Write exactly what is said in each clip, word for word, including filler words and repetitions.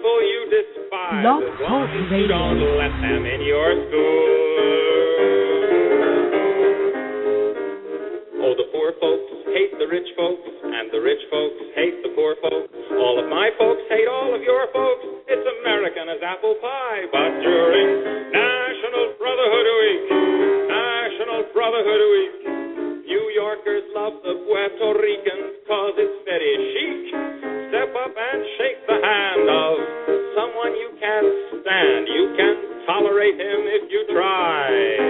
people you despise. Blog As long Talk as you Radio. don't let them in your school. Oh, the poor folks hate the rich folks, and the rich folks hate the poor folks. All of my folks hate all of your folks. It's American as apple pie. But during National Brotherhood Week, National Brotherhood Week, New Yorkers love the Puerto Ricans cause it's very chic. Step up and shake the hand of someone you can't stand. You can tolerate him if you try.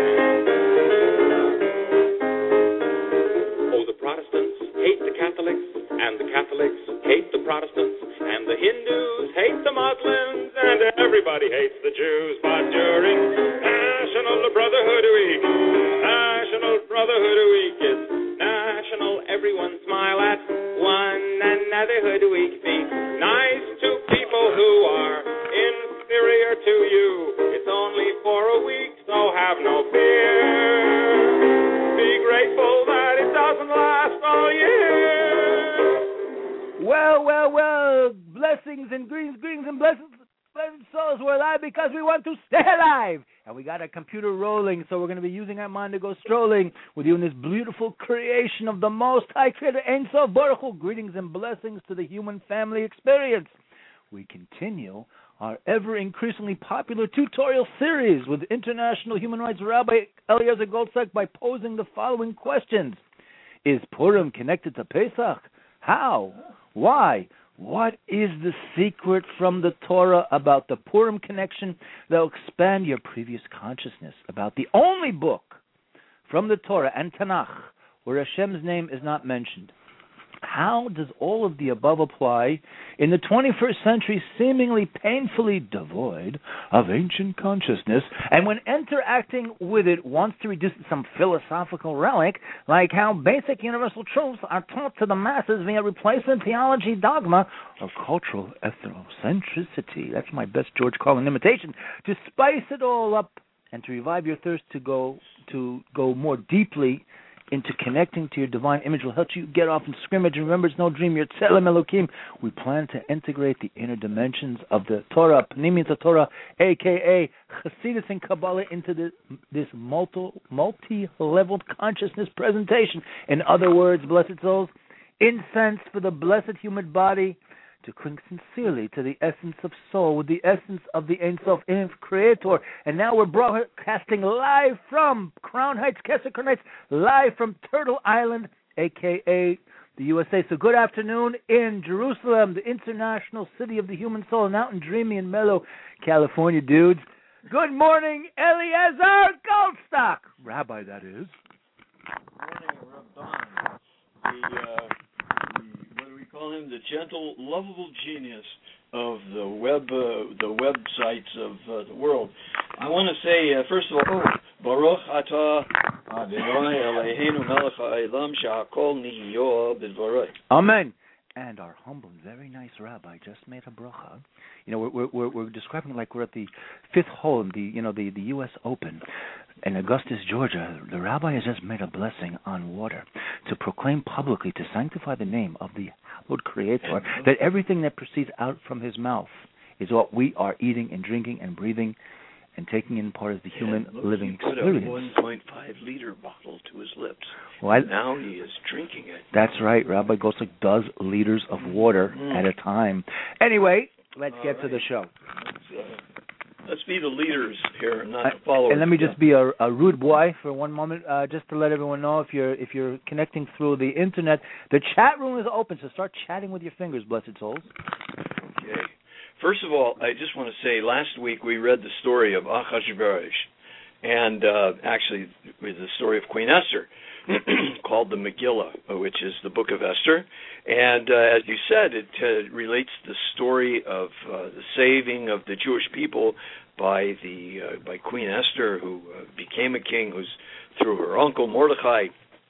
Oh, the Protestants hate the Catholics, and the Catholics hate the Protestants, and the Hindus hate the Muslims, and everybody hates the Jews. But during National Brotherhood Week, National Brotherhood Week is National Everyone Smile at One Another Hood Week. Be nice to people who are inferior to you. It's only for a week, so have no fear. Be grateful that it doesn't last all year. Well, well, well, blessings and greetings, greetings and blessings, blessed souls. We're alive because we want to stay alive. And we got our computer rolling, so we're going to be using our mind to go strolling with you in this beautiful creation of the Most High Creator, Ein Sof Baruch Hu. Greetings and blessings to the human family experience. We continue our ever-increasingly popular tutorial series with international human rights Rabbi Eliezer Goldsack by posing the following questions. Is Purim connected to Pesach? How? Why? What is the secret from the Torah about the Purim connection that will expand your previous consciousness about the only book from the Torah and Tanakh where Hashem's name is not mentioned? How does all of the above apply in the twenty-first century, seemingly painfully devoid of ancient consciousness, and when interacting with it wants to reduce it to some philosophical relic, like how basic universal truths are taught to the masses via replacement theology, dogma, or cultural ethnocentricity? That's my best George Carlin imitation. To spice it all up and to revive your thirst to go to go more deeply into connecting to your divine image will help you get off in scrimmage. And remember, it's no dream. You're Tzelem Elokim. We plan to integrate the inner dimensions of the Torah, Pnimiyut Torah, a k a. Chassidus and Kabbalah, into this, this multi, multi-leveled consciousness presentation. In other words, blessed souls, incense for the blessed human body, to cling sincerely to the essence of soul with the essence of the Ein Sof Creator. And now we're broadcasting live from Crown Heights, Kesser Heights, live from Turtle Island, a k a the U S A. So good afternoon in Jerusalem, the international city of the human soul, and out in dreamy and mellow California, dudes. Good morning, Eliezer Goldstock. Rabbi, that is. Good morning, Rabban. The, uh, call him the gentle, lovable genius of the web, uh, the websites of uh, the world. I want to say, uh, first of all, Baruch Atah Adonai Eloheinu Melech Ha'olam She'akol Nihiyo B'dvaroi. Amen. And our humble and very nice rabbi just made a bracha. You know, we're we're we're describing it like we're at the fifth hole in the you know the, the U S Open in Augusta, Georgia. The rabbi has just made a blessing on water to proclaim publicly, to sanctify the name of the hallowed Creator, that everything that proceeds out from His mouth is what we are eating and drinking and breathing and taking in part of the human and look, living he put experience. a one point five liter bottle to his lips. Well, I, now he is drinking it. That's right. Rabbi Goldstock does liters of water mm. at a time. Anyway, let's All get right. to the show. Let's, uh, let's be the leaders here, not the followers. And let me just be a, a rude boy for one moment, uh, just to let everyone know, if you're if you're connecting through the internet, the chat room is open, so start chatting with your fingers, blessed souls. Okay. First of all, I just want to say, last week we read the story of Achashverosh, and uh, actually with the story of Queen Esther, called the Megillah, which is the Book of Esther. And uh, as you said, it uh, relates the story of uh, the saving of the Jewish people by the uh, by Queen Esther, who uh, became a king, who's through her uncle Mordechai,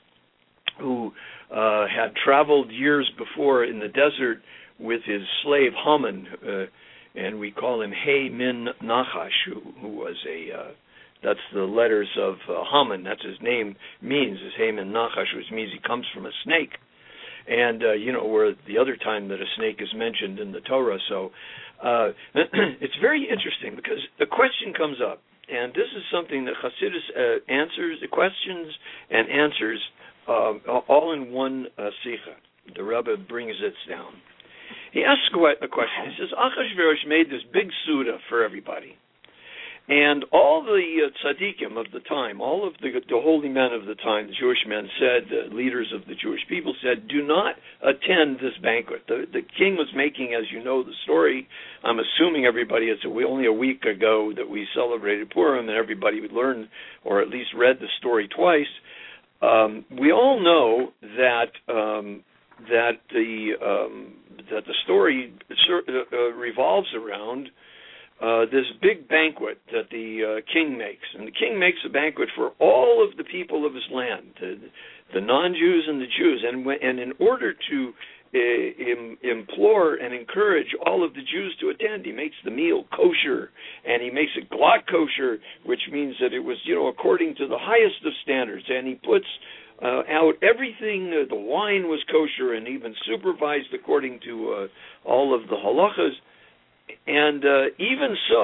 who uh, had traveled years before in the desert with his slave Haman, uh, and we call him Hay Min Nachash, who, who was a, uh, that's the letters of uh, Haman, that's his name means, is Hay Min Nachash, which means he comes from a snake. And, uh, you know, where the other time that a snake is mentioned in the Torah, so Uh, it's very interesting because a question comes up, and this is something that Hasidus uh, answers, questions and answers uh, all in one uh, sicha. The Rebbe brings it down. He asks a question. He says, Achashverosh made this big suda for everybody. And all the uh, tzaddikim of the time, all of the, the holy men of the time, the Jewish men said, the leaders of the Jewish people said, do not attend this banquet. The, the king was making, as you know, the story. I'm assuming everybody, it's a, only a week ago that we celebrated Purim, and everybody would learn, or at least read the story twice. Um, we all know that um, that the um, that the story uh, revolves around Uh, this big banquet that the uh, king makes. And the king makes a banquet for all of the people of his land, the, the non-Jews and the Jews. And, and in order to uh, im- implore and encourage all of the Jews to attend, he makes the meal kosher, and he makes it glot kosher, which means that it was, you know, according to the highest of standards. And he puts uh, out everything. Uh, the wine was kosher and even supervised according to uh, all of the halachas. And uh, even so,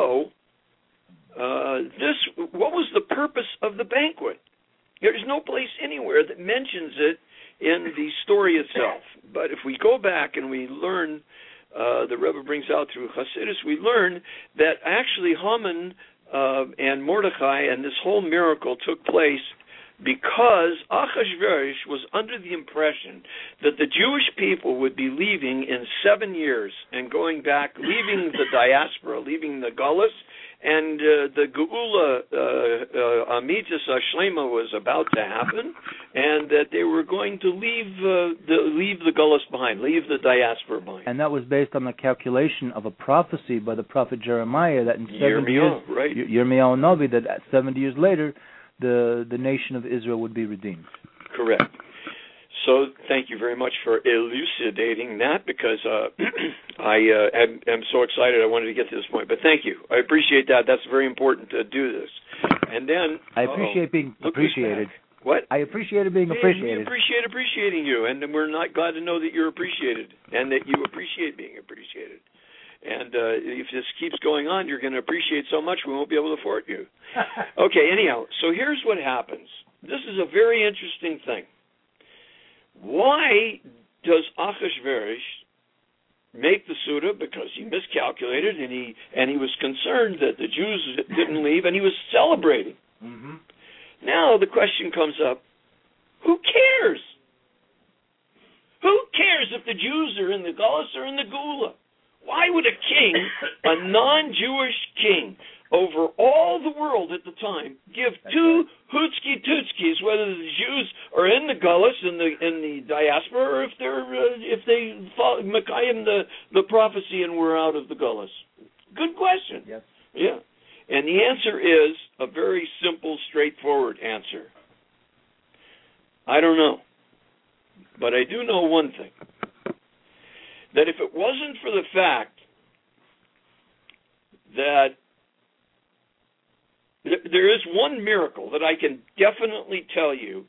uh, this what was the purpose of the banquet? There's no place anywhere that mentions it in the story itself. But if we go back and we learn, uh, the Rebbe brings out through Hasidus, we learn that actually Haman uh, and Mordechai and this whole miracle took place because Achashverosh was under the impression that the Jewish people would be leaving in seven years and going back, leaving the diaspora, leaving the Gullus, and uh, the Geula uh, uh, Amitis Shlema was about to happen, and that they were going to leave uh, the leave the Gullus behind, leave the diaspora behind. And that was based on the calculation of a prophecy by the prophet Jeremiah that in seventy years, right. Yirmiyahu Navi, that seventy years later, the the nation of Israel would be redeemed. Correct. So thank you very much for elucidating that, because uh, I uh, am, am so excited I wanted to get to this point. But thank you. I appreciate that. That's very important to do this. And then I appreciate being appreciated. What? I appreciated being yeah, appreciated. We appreciate appreciating you, and we're not glad to know that you're appreciated and that you appreciate being appreciated. And uh, if this keeps going on, you're going to appreciate so much we won't be able to afford you. Okay, anyhow, so here's what happens. This is a very interesting thing. Why does Achashverosh make the Suda? Because he miscalculated, and he and he was concerned that the Jews didn't leave, and he was celebrating. Mm-hmm. Now the question comes up, who cares? Who cares if the Jews are in the Gullus or in the Geula? Why would a king, a non-Jewish king, over all the world at the time, give two hootski tootskis whether the Jews are in the Gullus, in the in the diaspora, or if they're uh, if they follow Mekayim the the prophecy and we're out of the Gullus? Good question. Yes. Yeah, and the answer is a very simple, straightforward answer. I don't know, but I do know one thing. That if it wasn't for the fact that th- there is one miracle that I can definitely tell you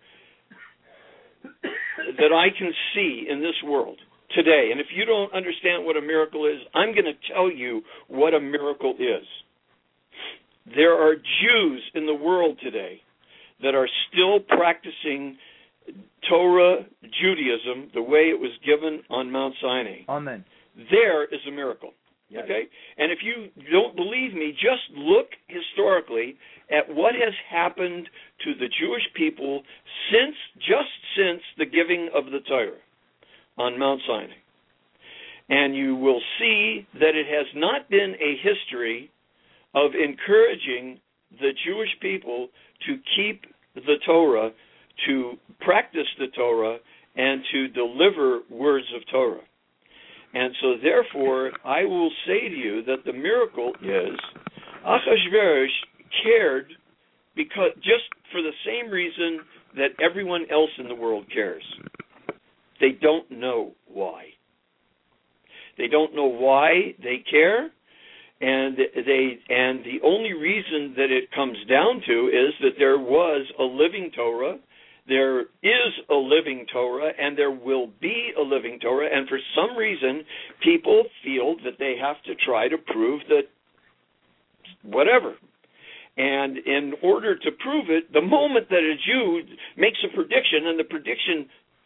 that I can see in this world today, and if you don't understand what a miracle is, I'm going to tell you what a miracle is. There are Jews in the world today that are still practicing Torah Judaism the way it was given on Mount Sinai. Amen. There is a miracle. Yes. Okay? And if you don't believe me, just look historically at what has happened to the Jewish people since, just since the giving of the Torah on Mount Sinai. And you will see that it has not been a history of encouraging the Jewish people to keep the Torah, to practice the Torah, and to deliver words of Torah. And so therefore, I will say to you that the miracle is Achashverosh cared because just for the same reason that everyone else in the world cares. They don't know why. They don't know why they care, and they and the only reason that it comes down to is that there was a living Torah there is a living Torah, and there will be a living Torah, and for some reason, people feel that they have to try to prove that whatever. And in order to prove it, the moment that a Jew makes a prediction, and the prediction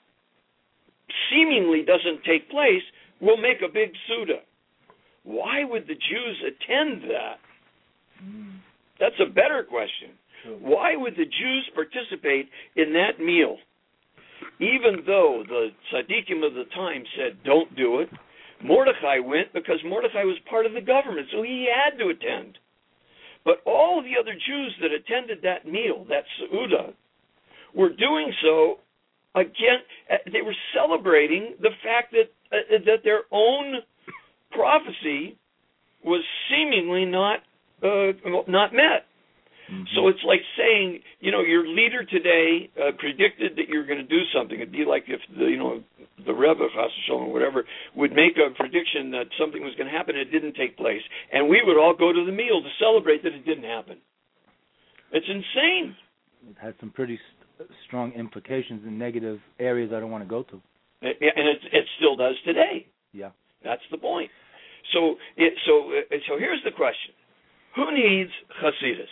seemingly doesn't take place, we'll make a big Suda. Why would the Jews attend that? That's a better question. Why would the Jews participate in that meal? Even though the tzaddikim of the time said, don't do it, Mordechai went because Mordechai was part of the government, so he had to attend. But all of the other Jews that attended that meal, that Seudah, were doing so, again, they were celebrating the fact that uh, that their own prophecy was seemingly not uh, not met. Mm-hmm. So it's like saying, you know, your leader today uh, predicted that you're going to do something. It'd be like if the, you know, the Rebbe, Chas v'Shalom, or whatever, would make a prediction that something was going to happen and it didn't take place, and we would all go to the meal to celebrate that it didn't happen. It's insane. It had some pretty st- strong implications in negative areas I don't want to go to. And it, it still does today. Yeah, that's the point. So, it, so, uh, so here's the question: who needs Hasidus?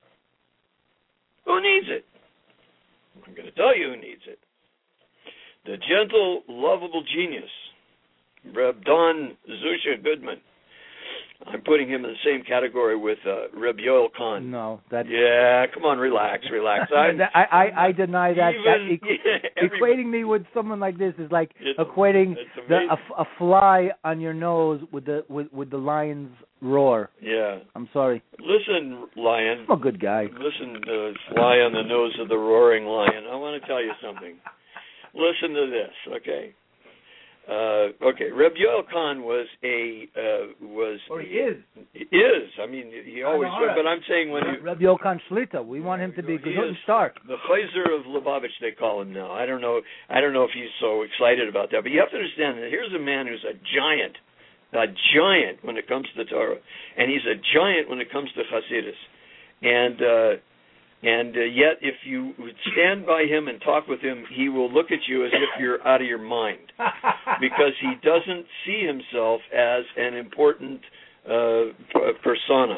Who needs it? I'm going to tell you who needs it. The gentle, lovable genius, Reb Don Zusha Goodman. I'm putting him in the same category with uh, Reb Yoel Kahn. No, that. Yeah, come on, relax, relax. I, I, I, I deny that. Even, that equ- yeah, equating me with someone like this is like it's, equating it's the, a, a fly on your nose with the with, with the lion's roar. Yeah. I'm sorry. Listen, lion. I'm a good guy. Listen, uh, fly on the nose of the roaring lion. I want to tell you something. Listen to this, okay? Uh, okay, Reb Yoel Kahn was a uh, was or he is is. I mean, he always. But I'm saying when you, Reb Yoel Kahn Shlita, we want him to be good and stark. The Chayzer of Lubavitch, they call him now. I don't know. I don't know if he's so excited about that. But you have to understand that here's a man who's a giant, a giant when it comes to the Torah, and he's a giant when it comes to Hasidus, and. Uh, And uh, yet, if you would stand by him and talk with him, he will look at you as if you're out of your mind, because he doesn't see himself as an important uh, persona.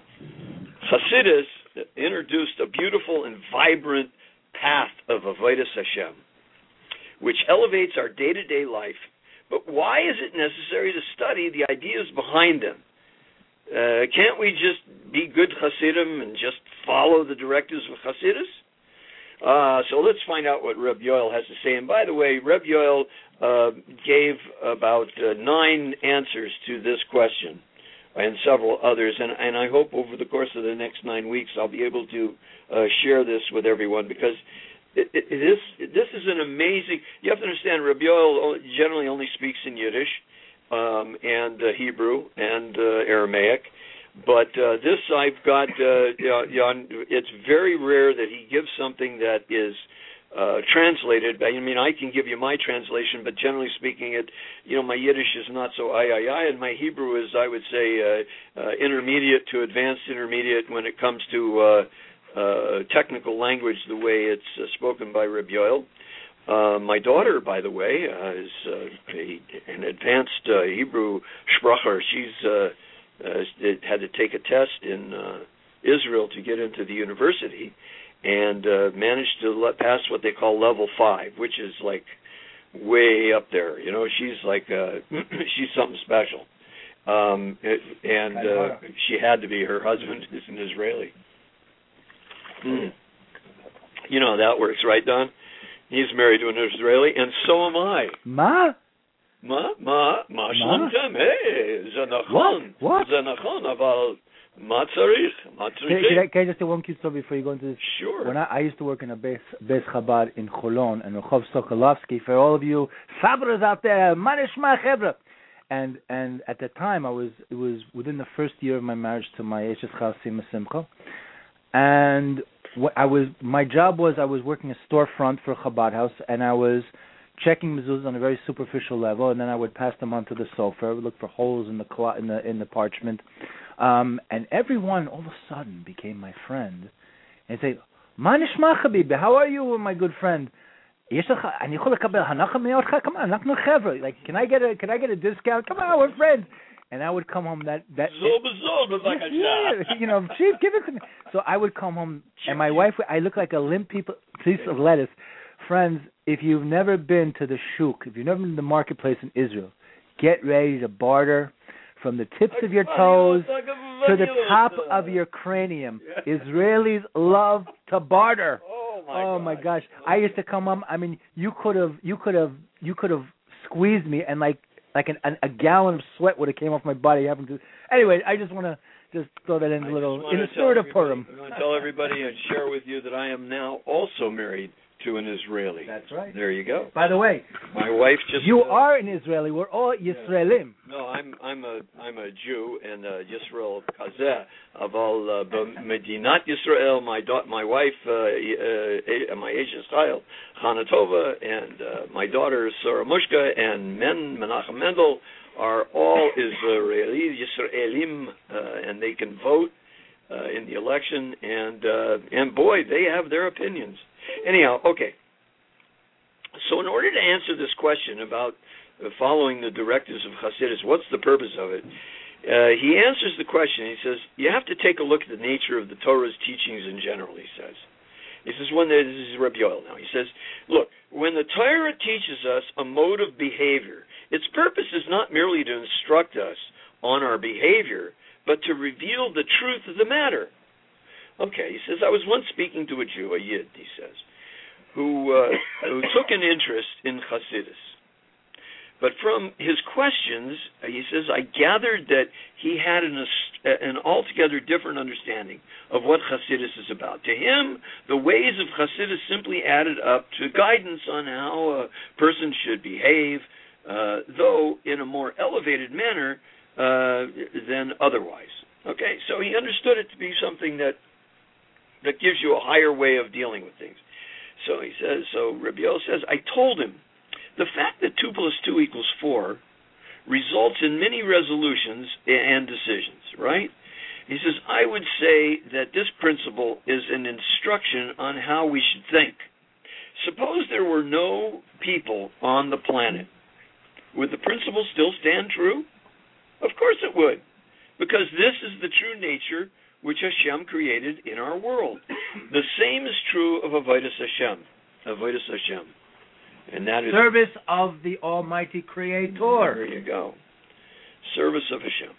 Hasidus introduced a beautiful and vibrant path of Avodas Hashem, which elevates our day-to-day life. But why is it necessary to study the ideas behind them? Uh, can't we just be good Hasidim and just follow the directives of Hasidus? Uh, so let's find out what Reb Yoel has to say. And by the way, Reb Yoel uh, gave about uh, nine answers to this question and several others. And, and I hope over the course of the next nine weeks I'll be able to uh, share this with everyone, because it, it, it is, this is an amazing... You have to understand, Reb Yoel generally only speaks in Yiddish. Um, and uh, Hebrew and uh, Aramaic, but uh, this I've got. Uh, you know, it's very rare that he gives something that is uh, translated. I mean, I can give you my translation, but generally speaking, it you know my Yiddish is not so I I I, and my Hebrew is, I would say, uh, uh, intermediate to advanced intermediate when it comes to uh, uh, technical language, the way it's uh, spoken by Reb Yoel. Uh, my daughter, by the way, uh, is uh, a, an advanced uh, Hebrew Spracher. She's uh, uh, had to take a test in uh, Israel to get into the university, and uh, managed to let, pass what they call level five, which is like way up there. You know, she's like uh, she's something special, um, it, and uh, she had to be. Her husband is an Israeli. Mm. You know how that works, right, Don? He's married to an Israeli, and so am I. Ma? Ma? Ma? Ma shlomtem? Hey, ze nachon. What? Ze nachon, aval ma tzarich? Ma tzarich? Can I just say one cute story before you go into this? Sure. When I, I used to work in a Beis Chabad in Cholon, and Rehov Sokolovsky, for all of you sabras out there, manishma chevra. And and at the time, I was it was within the first year of my marriage to my Eshes Chasim Simcha, and what I was, my job was I was working a storefront for a Chabad house, and I was checking mezuzahs on a very superficial level, and then I would pass them on to the sofer. I would look for holes in the cl- in the in the parchment, um, and everyone all of a sudden became my friend, and say, מה נשמע חביבי? How are you, my good friend? יש לך, אני יכול לקבל הנחה מאותך? Come on, אנחנו חבר'ה. Like, can I get a, can I get a discount? Come on, we're friends. And I would come home that, that yeah, you know, chief, give it to me. So I would come home, and my wife, I look like a limp piece of lettuce. Friends, if you've never been to the shuk, if you've never been to the marketplace in Israel, get ready to barter from the tips of your toes to the top of your cranium. Israelis love to barter. Oh my, oh my gosh! I used to come home. I mean, you could have, you could have, you could have squeezed me, and like, like an, an, a gallon of sweat would have came off my body. Having to. Anyway, I just want to just throw that in a little in the spirit of Purim. I want to tell everybody and share with you that I am now also married to an Israeli. That's right. There you go. By the way, my wife just. You uh, are an Israeli. We're all Yisraelim. Yeah. No, I'm I'm a I'm a Jew and uh, Yisrael Kazeh. Aval Medinat Yisrael. My da- my wife, uh, uh, my Asian style, Chana Tova, and uh, my daughter Sarah Mushka, and Men Menachem Mendel are all Israeli Yisraelim, uh, and they can vote uh, in the election. And uh, and boy, they have their opinions. Anyhow, okay. So in order to answer this question about uh, following the directives of Hasidus, what's the purpose of it? Uh, he answers the question. He says, you have to take a look at the nature of the Torah's teachings in general, he says. He says, when the, this is Rabbi Yoel now. He says, look, when the Torah teaches us a mode of behavior, its purpose is not merely to instruct us on our behavior, but to reveal the truth of the matter. Okay, he says, I was once speaking to a Jew, a Yid, he says, who uh, who took an interest in Hasidus. But from his questions, he says, I gathered that he had an, an altogether different understanding of what Hasidus is about. To him, the ways of Hasidus simply added up to guidance on how a person should behave, uh, though in a more elevated manner uh, than otherwise. Okay, so he understood it to be something that that gives you a higher way of dealing with things. So he says, so Rabbi Yoel says, I told him, the fact that two plus two equals four results in many resolutions and decisions, right? He says, I would say that this principle is an instruction on how we should think. Suppose there were no people on the planet. Would the principle still stand true? Of course it would, because this is the true nature which Hashem created in our world. The same is true of Avodas Hashem. Avodas Hashem. And that is service of the Almighty Creator. There you go. Service of Hashem.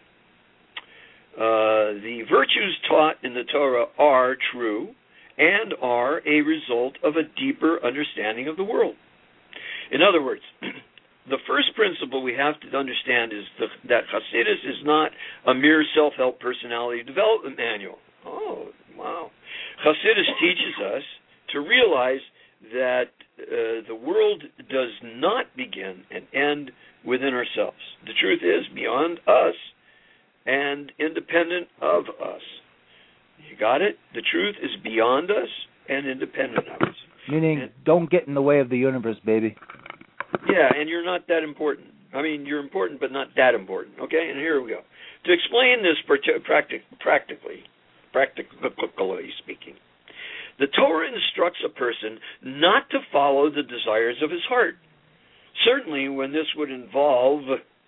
Uh, the virtues taught in the Torah are true and are a result of a deeper understanding of the world. In other words, the first principle we have to understand is the, that Hasidus is not a mere self-help personality development manual. Oh, wow. Hasidus teaches us to realize that uh, the world does not begin and end within ourselves. The truth is beyond us and independent of us. You got it? The truth is beyond us and independent of us. Meaning, and, don't get in the way of the universe, baby. Yeah, and you're not that important. I mean, you're important, but not that important. Okay, and here we go. To explain this practic- practically, practically speaking, the Torah instructs a person not to follow the desires of his heart. Certainly when this would involve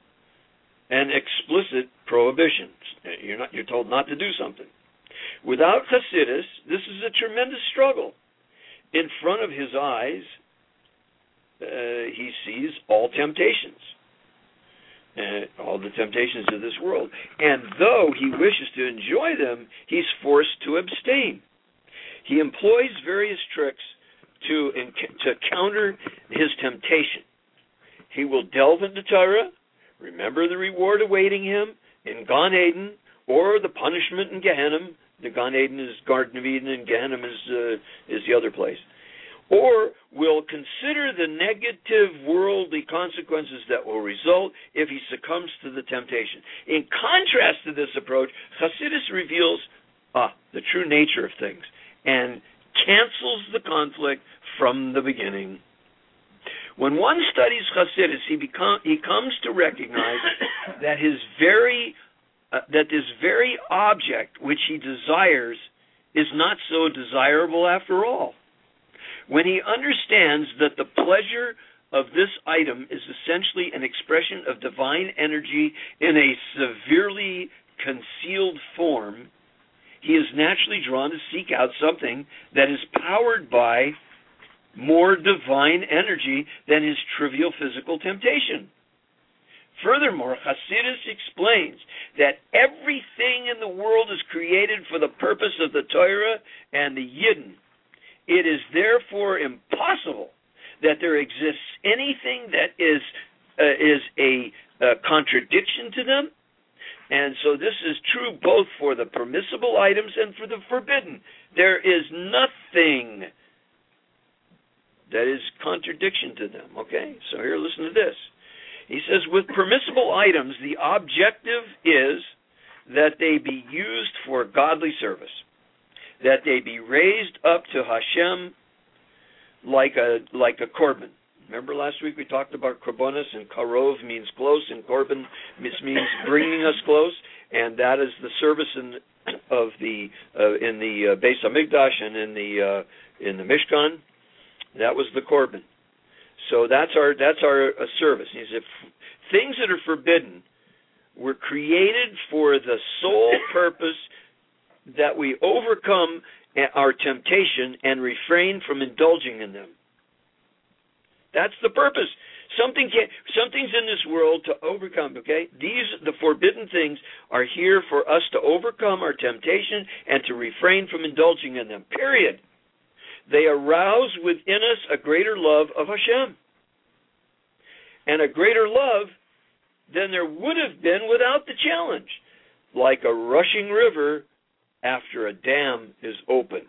an explicit prohibition. You're not, you're told not to do something. Without Hasidus, this is a tremendous struggle. In front of his eyes, Uh, he sees all temptations, uh, all the temptations of this world. And though he wishes to enjoy them, he's forced to abstain. He employs various tricks to, to counter his temptation. He will delve into Torah, remember the reward awaiting him in Gan Eden, or the punishment in Gehenna. The Gan Eden is Garden of Eden, and Gehenna is, uh, is the other place. Or will consider the negative worldly consequences that will result if he succumbs to the temptation. In contrast to this approach, Hasidus reveals ah, the true nature of things and cancels the conflict from the beginning. When one studies Hasidus, he become he comes to recognize that his very uh, that this very object which he desires is not so desirable after all. When he understands that the pleasure of this item is essentially an expression of divine energy in a severely concealed form, he is naturally drawn to seek out something that is powered by more divine energy than his trivial physical temptation. Furthermore, Hasidus explains that everything in the world is created for the purpose of the Torah and the Yidden. It is therefore impossible that there exists anything that is uh, is a, a contradiction to them. And so this is true both for the permissible items and for the forbidden. There is nothing that is contradiction to them. Okay, so here, listen to this. He says, with permissible items, the objective is that they be used for godly service, that they be raised up to Hashem like a like a korban. Remember last week we talked about korbanos, and karov means close, and korban means bringing us close, and that is the service in of the uh, in the uh, Beis Hamikdash and in the uh, in the Mishkan. That was the korban. So that's our that's our uh, service. He said, things that are forbidden were created for the sole purpose that we overcome our temptation and refrain from indulging in them. That's the purpose. Something can, something's in this world to overcome, okay? These, the forbidden things, are here for us to overcome our temptation and to refrain from indulging in them, period. They arouse within us a greater love of Hashem. And a greater love than there would have been without the challenge, like a rushing river after a dam is opened.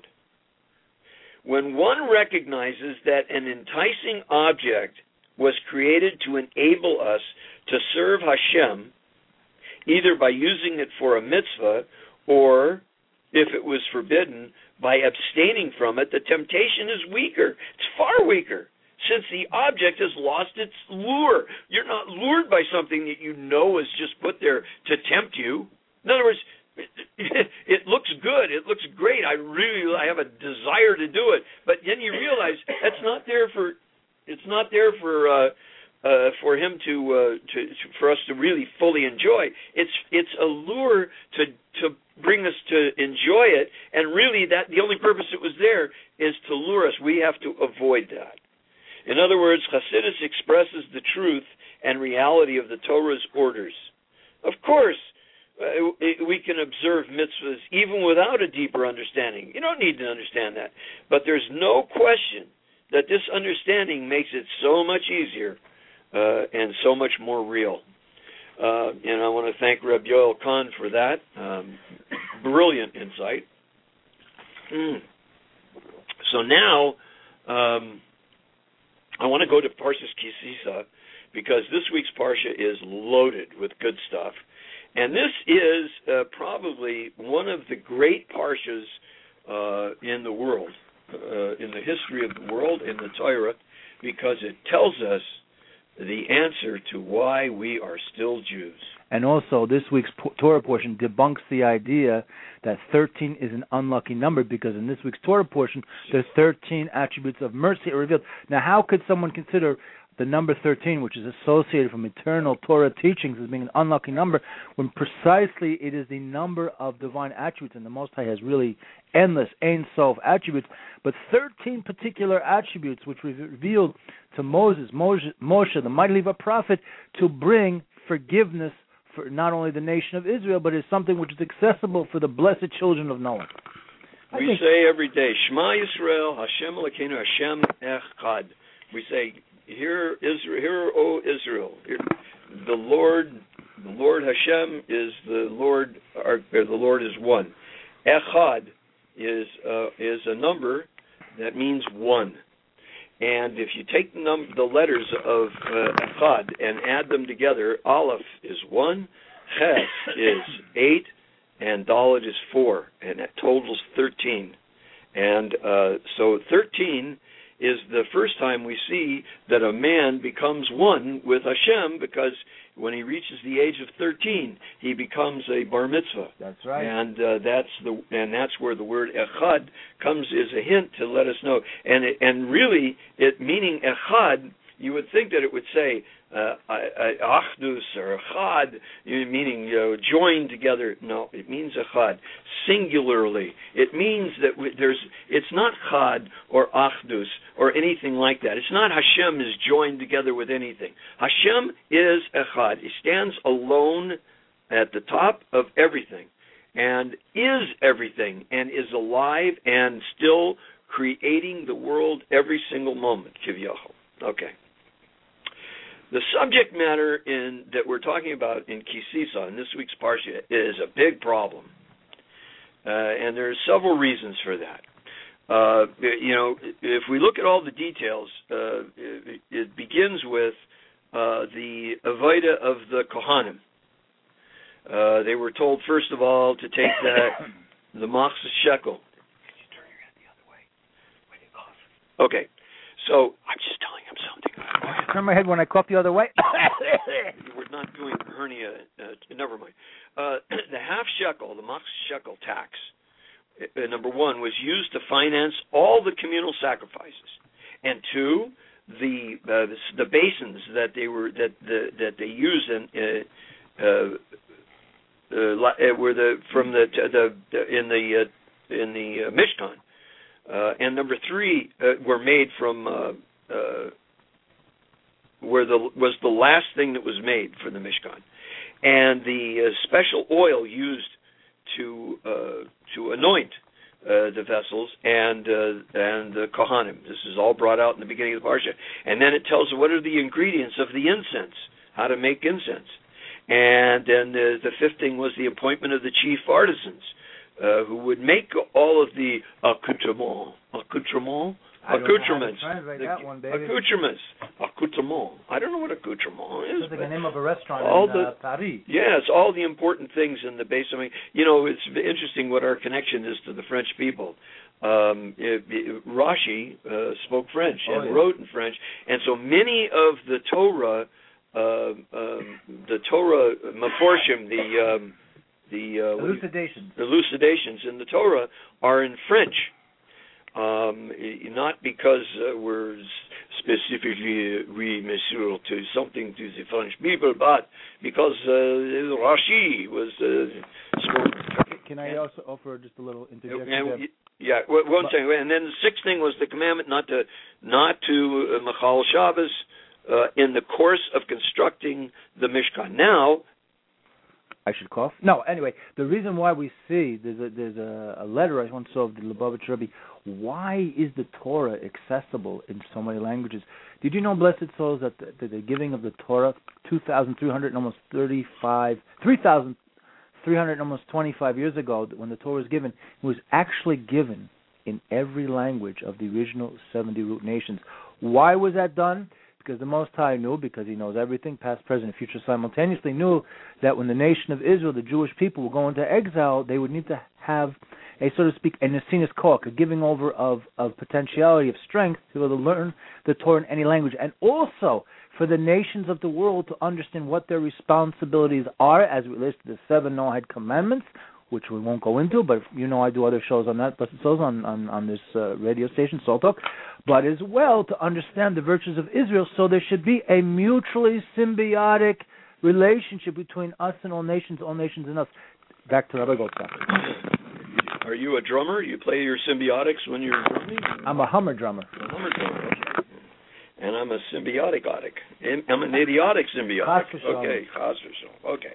When one recognizes that an enticing object was created to enable us to serve Hashem, either by using it for a mitzvah or, if it was forbidden, by abstaining from it, the temptation is weaker. It's far weaker, since the object has lost its lure. You're not lured by something that you know is just put there to tempt you. In other words, it, it looks good. It looks great. I really, I have a desire to do it. But then you realize that's not there for. It's not there for uh, uh, for him to, uh, to to for us to really fully enjoy. It's it's a lure to to bring us to enjoy it, and really that the only purpose it was there is to lure us. We have to avoid that. In other words, Hasidus expresses the truth and reality of the Torah's orders. Of course, uh, we can observe mitzvahs even without a deeper understanding. You don't need to understand that. But there's no question that this understanding makes it so much easier uh, and so much more real. Uh, and I want to thank Reb Yoel Kahn for that. Um, brilliant insight. Mm. So now, um, I want to go to Parshas Kisisa, because this week's Parsha is loaded with good stuff. And this is uh, probably one of the great Parshas uh, in the world, uh, in the history of the world, in the Torah, because it tells us the answer to why we are still Jews. And also, this week's Torah portion debunks the idea that thirteen is an unlucky number, because in this week's Torah portion, there's thirteen attributes of mercy are revealed. Now, how could someone consider the number thirteen, which is associated from eternal Torah teachings, as being an unlucky number, when precisely it is the number of divine attributes, and the Most High has really endless, Ein Sof attributes, but thirteen particular attributes which were revealed to Moses, Moshe, Moshe the mighty Levite prophet, to bring forgiveness for not only the nation of Israel, but is something which is accessible for the blessed children of Noah. I we say every day, Shema Yisrael, Hashem Elokeinu, Hashem Echad. We say, Hear Israel, hear, O Israel. Hear, the Lord, the Lord Hashem is the Lord. Our, the Lord is one. Echad is uh, is a number that means one. And if you take the, num- the letters of uh, Echad and add them together, Aleph is one, Ches is eight, and Dalet is four, and that totals thirteen. And uh, so thirteen is the first time we see that a man becomes one with Hashem, because when he reaches the age of thirteen, he becomes a bar mitzvah. That's right. And uh, that's the and that's where the word echad comes as a hint to let us know. And it, and really, it meaning echad, you would think that it would say uh, achdus or echad, meaning you know, joined together. No, it means echad singularly. It means that we, there's. It's not chad or achdus or anything like that. It's not Hashem is joined together with anything. Hashem is echad. He stands alone at the top of everything, and is everything, and is alive and still creating the world every single moment. Kivyochel. Okay. The subject matter in that we're talking about in Ki Sisa in this week's Parsha is a big problem, uh, and there are several reasons for that. Uh, you know, if we look at all the details, uh, it, it begins with uh, the Avodah of the Kohanim. Uh, they were told, first of all, to take the the Machzah Shekel. Can you turn your head the other way? When you cough. Okay, so I'm just telling him something. Turn my head when I cough the other way. We're not doing hernia. Uh, never mind. Uh, the half shekel, the Machzah Shekel tax, uh, number one, was used to finance all the communal sacrifices, and two, the uh, the, the basins that they were that the, that they used in. Uh, uh, uh, were the from the, the, the in the uh, in the uh, Mishkan, uh, and number three uh, were made from. Uh, uh, where the was the last thing that was made for the Mishkan, and the uh, special oil used to uh, to anoint uh, the vessels and uh, and the Kohanim. This is all brought out in the beginning of the Parsha, and then it tells what are the ingredients of the incense, how to make incense, and then the, the fifth thing was the appointment of the chief artisans uh, who would make all of the accoutrements, accoutrements. Accoutrements. That one, accoutrements. Accoutrement. I don't know what accoutrement is. It's like the name of a restaurant all in the, uh, Paris. Yes, all the important things in the base. I mean, you know, it's interesting what our connection is to the French people. Um, it, it, Rashi uh, spoke French oh, and yeah. wrote in French, and so many of the Torah, uh, um, the Torah Meforshim, the um, the uh, elucidations, elucidations in the Torah are in French. Um, not because uh, we're specifically we monsieur to something to the French people, but because uh, Rashi was uh, spoken. Can I also offer just a little interjection? And, yeah, one but, thing, and then the sixth thing was the commandment not to not to uh, Machal Shabbos uh, in the course of constructing the Mishkan. Now. I should cough. No, anyway, the reason why we see there's a there's a, a letter I once saw of the Lubavitch Rebbe. Why is the Torah accessible in so many languages? Did you know, blessed souls, that the, that the giving of the Torah, two thousand three hundred and almost thirty-five, three thousand three hundred and almost twenty-five years ago, when the Torah was given, it was actually given in every language of the original seventy root nations. Why was that done? Because the Most High knew, because He knows everything, past, present, and future simultaneously, knew that when the nation of Israel, the Jewish people, were going into exile, they would need to have a, so to speak, a Nesinas Koach, a giving over of, of potentiality, of strength, to be able to learn the Torah in any language. And also for the nations of the world to understand what their responsibilities are as it relates to the seven Noahide commandments, which we won't go into, but you know I do other shows on that, blessed souls, on, on, on this uh, radio station, Soul Talk, but as well to understand the virtues of Israel, so there should be a mutually symbiotic relationship between us and all nations, all nations and us. Back to Rabbi Goldstaff. Are you a drummer? You play your symbiotics when you're drumming? I'm a Hummer drummer. A Hummer drummer, okay. And I'm a symbiotic otic. I'm an idiotic symbiotic. Okay, okay.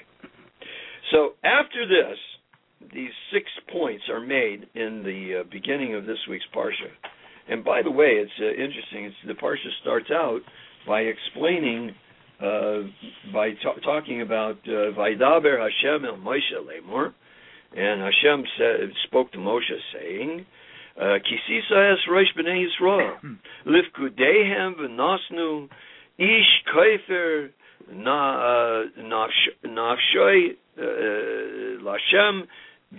So after this, these six points are made in the uh, beginning of this week's Parsha. And by the way, it's uh, interesting. It's, the Parsha starts out by explaining, uh, by t- talking about Vaydaber Hashem el Moshe lemor, and Hashem said, spoke to Moshe saying, Ki sisa es rosh b'nei Yisrael, lifkudehem v'nosnu ish kaifer nafshoy l'Hashem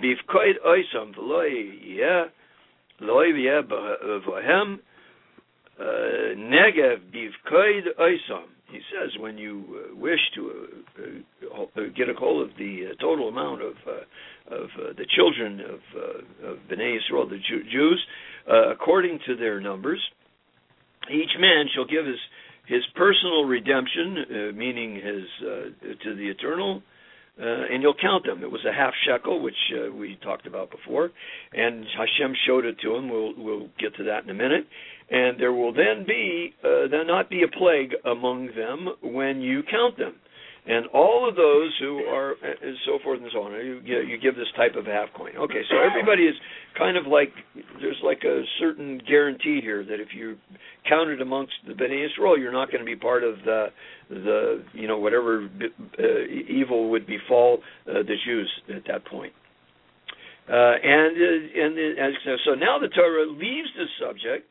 bivkoid oisam v'loi yeh loi yeh v'hem uh, Negev bivkoid oisam. He says when you uh, wish to uh, uh, get a hold of the uh, total amount of uh, of uh, the children of, uh, of Bnei Yisrael, the Jew- Jews, uh, according to their numbers, each man shall give his his personal redemption, uh, meaning his uh, to the eternal. Uh, and you'll count them. It was a half shekel, which uh, we talked about before, and Hashem showed it to him. We'll we'll get to that in a minute. And there will then be uh, there not be a plague among them when you count them. And all of those who are, and so forth and so on, you, you give this type of half coin. Okay, so everybody is kind of like, there's like a certain guarantee here that if you counted amongst the Bnei Yisrael, you're not going to be part of the, the you know, whatever uh, evil would befall uh, the Jews at that point. Uh, and uh, and as, so now the Torah leaves the subject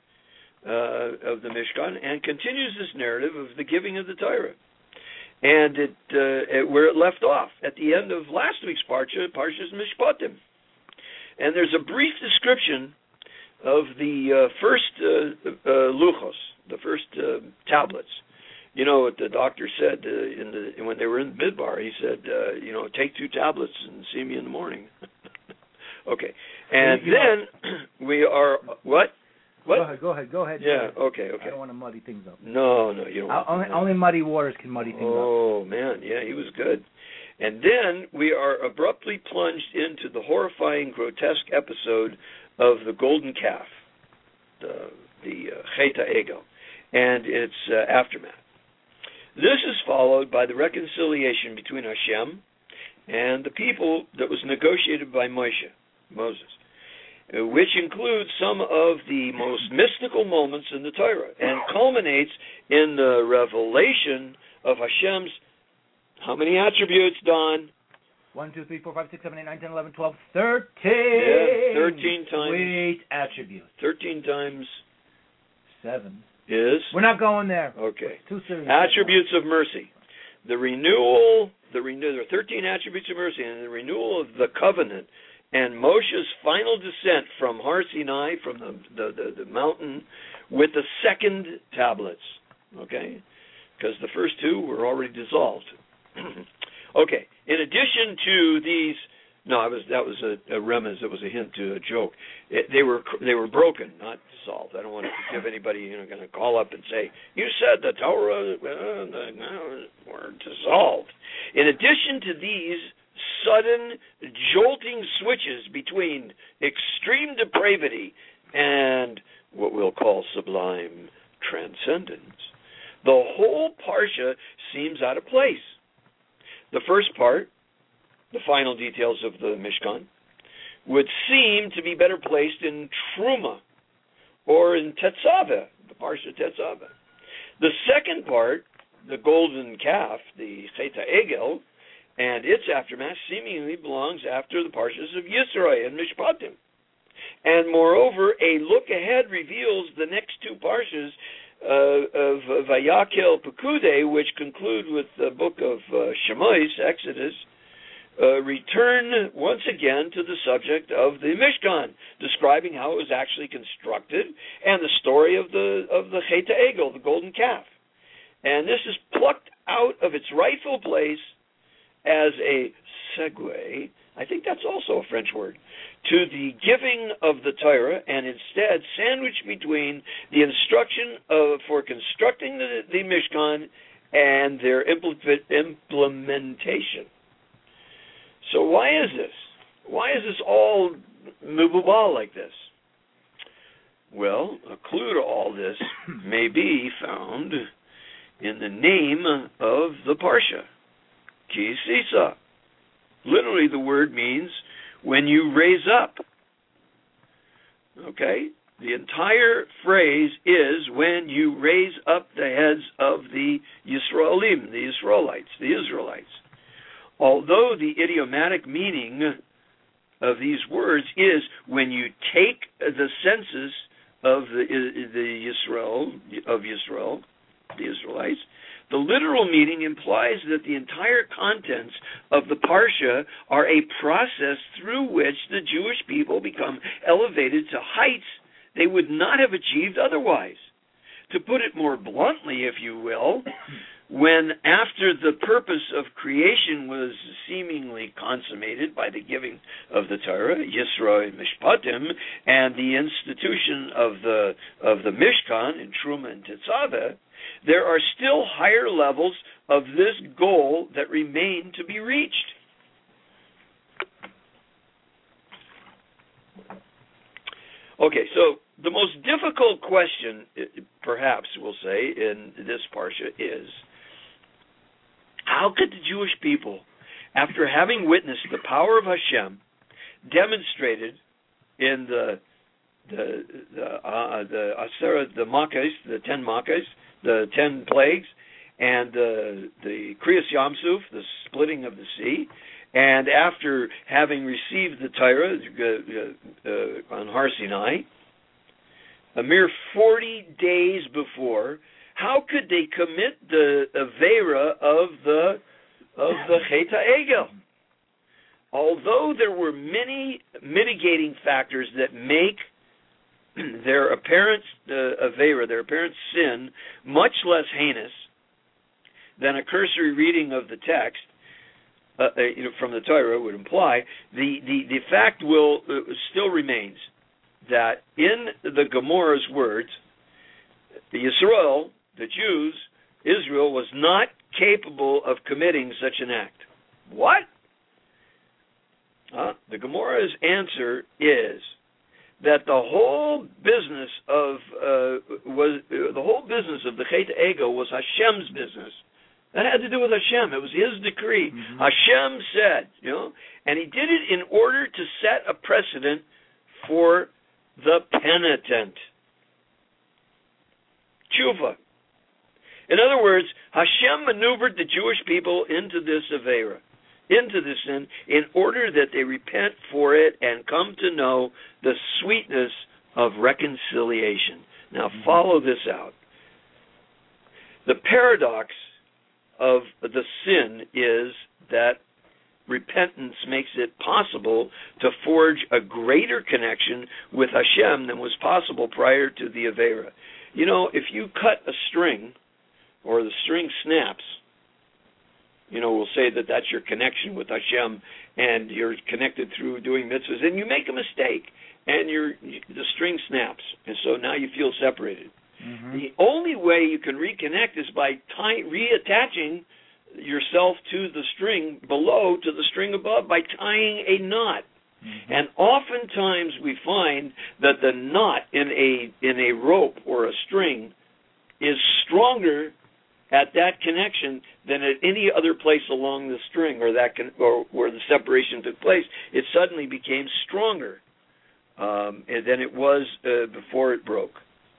uh, of the Mishkan and continues this narrative of the giving of the Torah. And it, uh, where it left off at the end of last week's parsha, Parshas Mishpatim, and there's a brief description of the uh, first uh, uh, luchos, the first uh, tablets. You know what the doctor said uh, in the when they were in Midbar. He said, uh, you know, take two tablets and see me in the morning. Okay, and you then know. we are what? What? Go ahead, go ahead, go ahead. Yeah, okay, okay. I don't want to muddy things up. No, no, you don't want only, to. Only muddy waters can muddy things oh, up. Oh, man, yeah, he was good. And then we are abruptly plunged into the horrifying, grotesque episode of the golden calf, the the uh, Chet HaEgel, and its uh, aftermath. This is followed by the reconciliation between Hashem and the people that was negotiated by Moshe, Moses, which includes some of the most mystical moments in the Torah and culminates in the revelation of Hashem's, how many attributes, Don? One, two, three, four, five, six, seven, eight, nine, ten, eleven, twelve, thirteen. Yeah, thirteen times. Sweet attributes. Thirteen times. Seven. Is? We're not going there. Okay. It's too serious. Attributes of mercy. The renewal, the renew, there are thirteen attributes of mercy, and the renewal of the covenant, and Moshe's final descent from Har Sinai, from the, the, the, the mountain, with the second tablets, okay? Because the first two were already dissolved. Okay, in addition to these, no, I was, that was a, a remez, it was a hint to a joke. It, they were they were broken, not dissolved. I don't want to give anybody, you know, going to call up and say, you said the Torah uh, the, no, were dissolved. In addition to these sudden, jolting switches between extreme depravity and what we'll call sublime transcendence, the whole parsha seems out of place. The first part, the final details of the Mishkan, would seem to be better placed in Truma or in Tetzaveh, the parsha Tetzaveh. The second part, the golden calf, the Chet HaEgel, and its aftermath seemingly belongs after the parshas of Yisro and Mishpatim. And moreover, a look ahead reveals the next two parshas uh, of Vayakel Pekude, which conclude with the book of uh, Shemos, Exodus, uh, return once again to the subject of the Mishkan, describing how it was actually constructed and the story of the of the Chet HaEgel, the golden calf. And this is plucked out of its rightful place as a segue, I think that's also a French word, to the giving of the Torah, and instead sandwiched between the instruction of, for constructing the, the Mishkan and their implementation. So why is this? Why is this all mububal like this? Well, a clue to all this may be found in the name of the parsha. Ki sisa. Literally, the word means when you raise up. Okay? The entire phrase is when you raise up the heads of the Yisraelim, the Israelites, the Israelites. Although the idiomatic meaning of these words is when you take the census of the, the Yisrael, of Yisrael, the Israelites, the literal meaning implies that the entire contents of the Parsha are a process through which the Jewish people become elevated to heights they would not have achieved otherwise. to put it more bluntly, if you will, when after the purpose of creation was seemingly consummated by the giving of the Torah, Yisro Mishpatim, and the institution of the of the Mishkan in Truma and Tetzaveh, there are still higher levels of this goal that remain to be reached. Okay, so the most difficult question, perhaps we'll say, in this parsha is, how could the Jewish people, after having witnessed the power of Hashem demonstrated in the the the uh, the Asera, the Makkahs, the ten Makkahs, the ten plagues, and uh, the Kriyas Yamsuf, the splitting of the sea, and after having received the Torah uh, uh, on Har Sinai, a mere forty days before, how could they commit the Aveira of the of the Chet HaEgel? Although there were many mitigating factors that make their apparent uh, Aveira, their apparent sin, much less heinous than a cursory reading of the text, uh, you know, from the Torah would imply, the, the, the fact will uh, still remains that in the Gemara's words, the Yisrael, the Jews, Israel, was not capable of committing such an act. What? Uh, the Gemara's answer is that the whole business of uh, was uh, the whole business of the Chet HaEgel was Hashem's business. That had to do with Hashem. It was His decree. Mm-hmm. Hashem said, you know, and He did it in order to set a precedent for the penitent. Tshuva. In other words, Hashem maneuvered the Jewish people into this Aveira, into this sin, in order that they repent for it and come to know the sweetness of reconciliation. Now follow this out. The paradox of the sin is that repentance makes it possible to forge a greater connection with Hashem than was possible prior to the Aveira. You know, if you cut a string, or the string snaps, you know, we'll say that that's your connection with Hashem, and you're connected through doing mitzvahs, and you make a mistake, and you're, the string snaps, and so now you feel separated. Mm-hmm. The only way you can reconnect is by tie, reattaching yourself to the string below to the string above by tying a knot. Mm-hmm. And oftentimes we find that the knot in a in a rope or a string is stronger at that connection than at any other place along the string, or that can, or where the separation took place. It suddenly became stronger um, than it was uh, before it broke.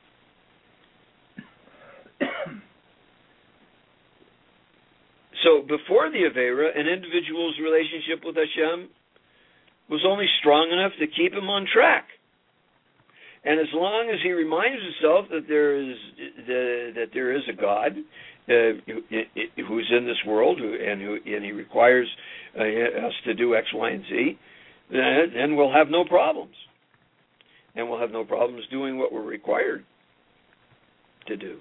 So before the Aveira, an individual's relationship with Hashem was only strong enough to keep him on track. And as long as he reminds himself that there is the, that there is a God uh, who's in this world, who, and who and he requires uh, us to do X, Y, and Z, then, then we'll have no problems, and we'll have no problems doing what we're required to do.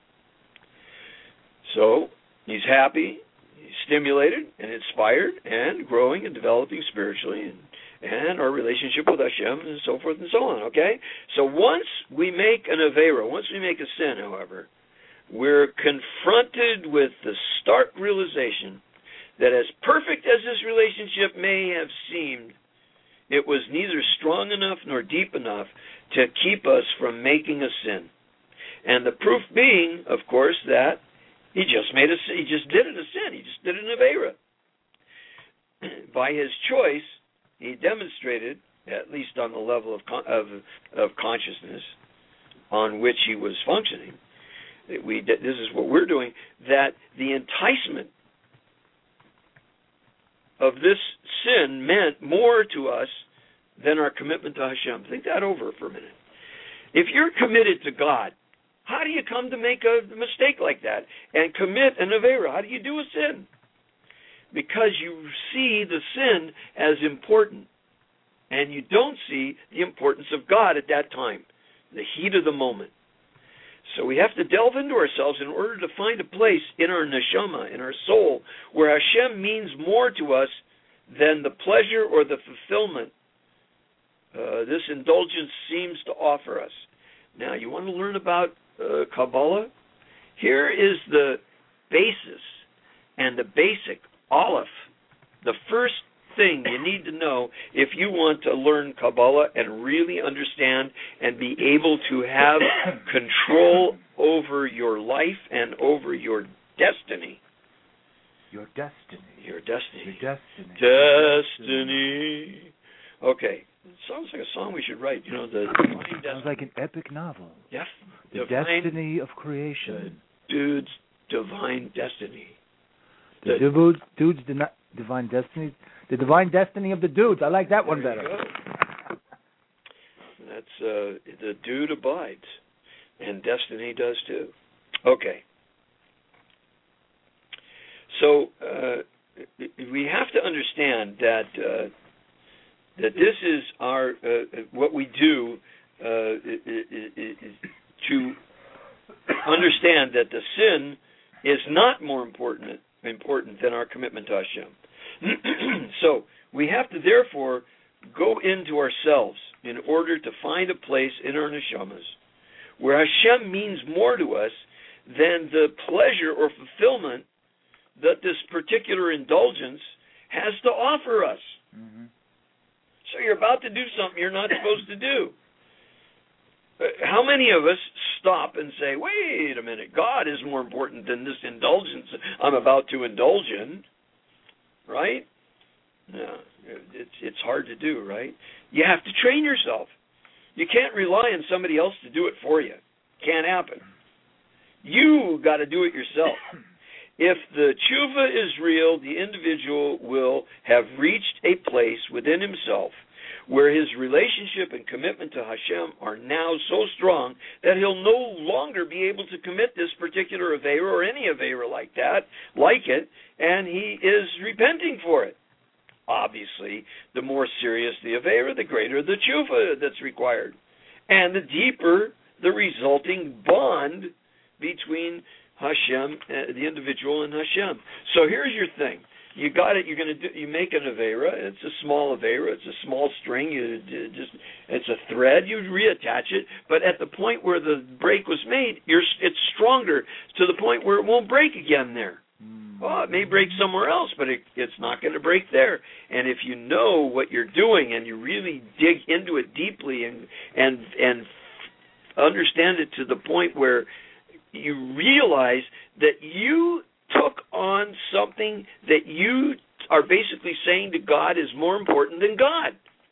So he's happy, he's stimulated and inspired and growing and developing spiritually, and, and our relationship with Hashem and so forth and so on, okay? So once we make an Aveira, once we make a sin, however, we're confronted with the stark realization that as perfect as this relationship may have seemed, it was neither strong enough nor deep enough to keep us from making a sin. And the proof being, of course, that He just made a he just did it a sin. He just did it an Aveira. By his choice, he demonstrated, at least on the level of of, of consciousness on which he was functioning, that we this is what we're doing, that the enticement of this sin meant more to us than our commitment to Hashem. Think that over for a minute. If you're committed to God, how do you come to make a mistake like that and commit an Aveira? How do you do a sin? Because you see the sin as important, and you don't see the importance of God at that time, the heat of the moment. So we have to delve into ourselves in order to find a place in our neshama, in our soul, where Hashem means more to us than the pleasure or the fulfillment uh, this indulgence seems to offer us. Now, you want to learn about uh, Kabbalah? Here is the basis and the basic aleph, the first thing you need to know if you want to learn Kabbalah and really understand and be able to have control over your life and over your destiny. Your destiny. Your destiny. Your destiny. Destiny. Okay. It sounds like a song we should write. You know, the divine destiny. Sounds like an epic novel. Yeah. The divine, destiny of creation. The dude's divine destiny. The, the dude's, dude's di- divine destiny. The divine destiny of the dudes. I like that one better. That's uh, the dude abides, and destiny does too. Okay. So uh, we have to understand that uh, that this is our uh, what we do uh, is to understand that the sin is not more important important than our commitment to Hashem. So we have to therefore go into ourselves in order to find a place in our neshamas where Hashem means more to us than the pleasure or fulfillment that this particular indulgence has to offer us. Mm-hmm. So you're about to do something you're not supposed to do. How many of us stop and say, wait a minute, God is more important than this indulgence I'm about to indulge in? Right? No, it's it's hard to do, right? You have to train yourself. You can't rely on somebody else to do it for you. Can't happen. You got to do it yourself. If the tshuva is real, the individual will have reached a place within himself where his relationship and commitment to Hashem are now so strong that he'll no longer be able to commit this particular aveira or any aveira like that, like it, and he is repenting for it. Obviously, the more serious the aveira, the greater the tshuva that's required, and the deeper the resulting bond between Hashem, uh, the individual, and Hashem. So here's your thing. You got it. You're going to do. You make an aveira. It's a small aveira. It's a small string. You just. It's a thread. You reattach it. But at the point where the break was made, you're. It's stronger to the point where it won't break again there. Mm. Oh, it may break somewhere else, but it, it's not going to break there. And if you know what you're doing and you really dig into it deeply and and and understand it to the point where you realize that you took on something that you are basically saying to God is more important than God.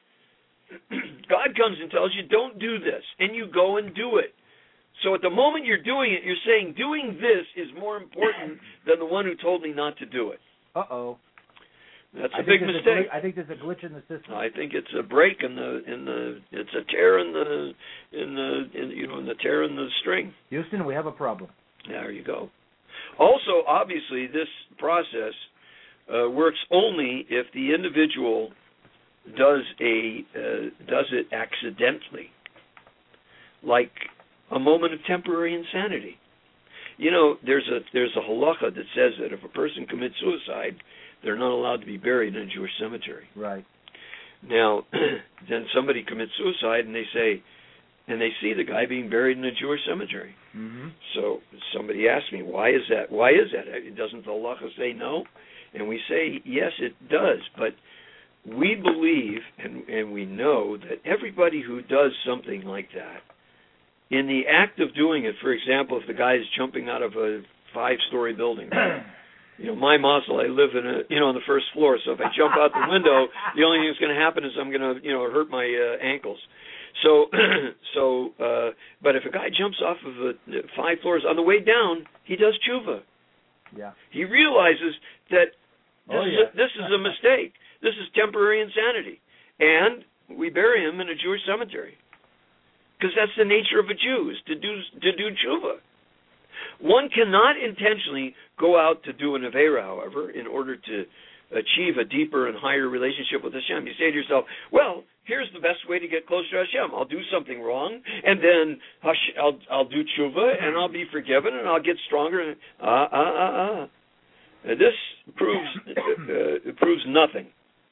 God comes and tells you, don't do this, and you go and do it. So at the moment you're doing it, you're saying doing this is more important than the one who told me not to do it. Uh-oh. That's a I big mistake. A I think there's a glitch in the system. I think it's a break in the in the it's a tear in the in the in, you know in the tear in the string. Houston, we have a problem. There you go. Also, obviously, this process uh, works only if the individual does a uh, does it accidentally, like a moment of temporary insanity. You know, there's a there's a halacha that says that if a person commits suicide, they're not allowed to be buried in a Jewish cemetery. Right. Now, then somebody commits suicide, and they say, and they see the guy being buried in a Jewish cemetery. Mm-hmm. So somebody asked me, why is that? Why is that? Doesn't the halacha say no? And we say, yes, it does. But we believe and, and we know that everybody who does something like that, in the act of doing it, for example, if the guy is jumping out of a five-story building, you know, my mazel, I live in a, you know, on the first floor, so if I jump out the window, the only thing that's going to happen is I'm going to, you know, hurt my uh, ankles. So, so, uh, but if a guy jumps off of a, five floors on the way down, he does tshuva. Yeah. He realizes that this, oh, is, yeah. a, this is a mistake. This is temporary insanity. And we bury him in a Jewish cemetery. Because that's the nature of a Jew, is to do, to do tshuva. One cannot intentionally go out to do an aveira, however, in order to achieve a deeper and higher relationship with Hashem. You say to yourself, well, here's the best way to get closer to Hashem. I'll do something wrong, and then I'll, I'll do tshuva, and I'll be forgiven, and I'll get stronger. Ah, ah, ah, ah. This proves uh, it proves nothing,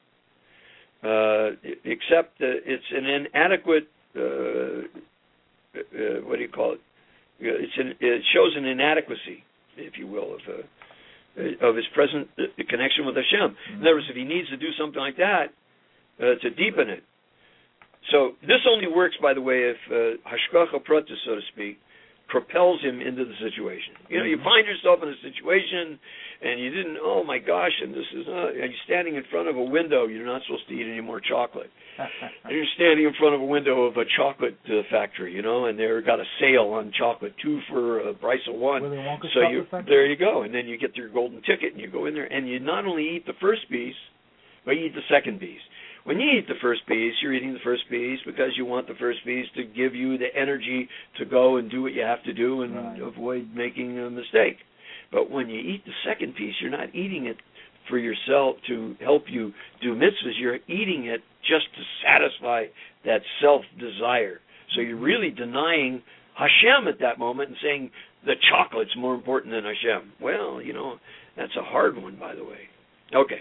uh, except that it's an inadequate. Uh, uh, what do you call it? It's an, it shows an inadequacy, if you will, of uh, of his present connection with Hashem. In other words, if he needs to do something like that uh, to deepen it. So this only works, by the way, if uh, hashgacha pratis, so to speak, propels him into the situation. You know, you find yourself in a situation, and you didn't, oh my gosh, and this is, uh, and you're standing in front of a window, you're not supposed to eat any more chocolate. And you're standing in front of a window of a chocolate uh, factory, you know, and they've got a sale on chocolate, two for a price of one. So you, there you go, and then you get your golden ticket, and you go in there, and you not only eat the first piece, but you eat the second piece. When you eat the first piece, you're eating the first piece because you want the first piece to give you the energy to go and do what you have to do and right. avoid making a mistake. But when you eat the second piece, you're not eating it for yourself to help you do mitzvahs. You're eating it just to satisfy that self-desire. So you're really denying Hashem at that moment and saying the chocolate's more important than Hashem. Well, you know, that's a hard one, by the way. Okay.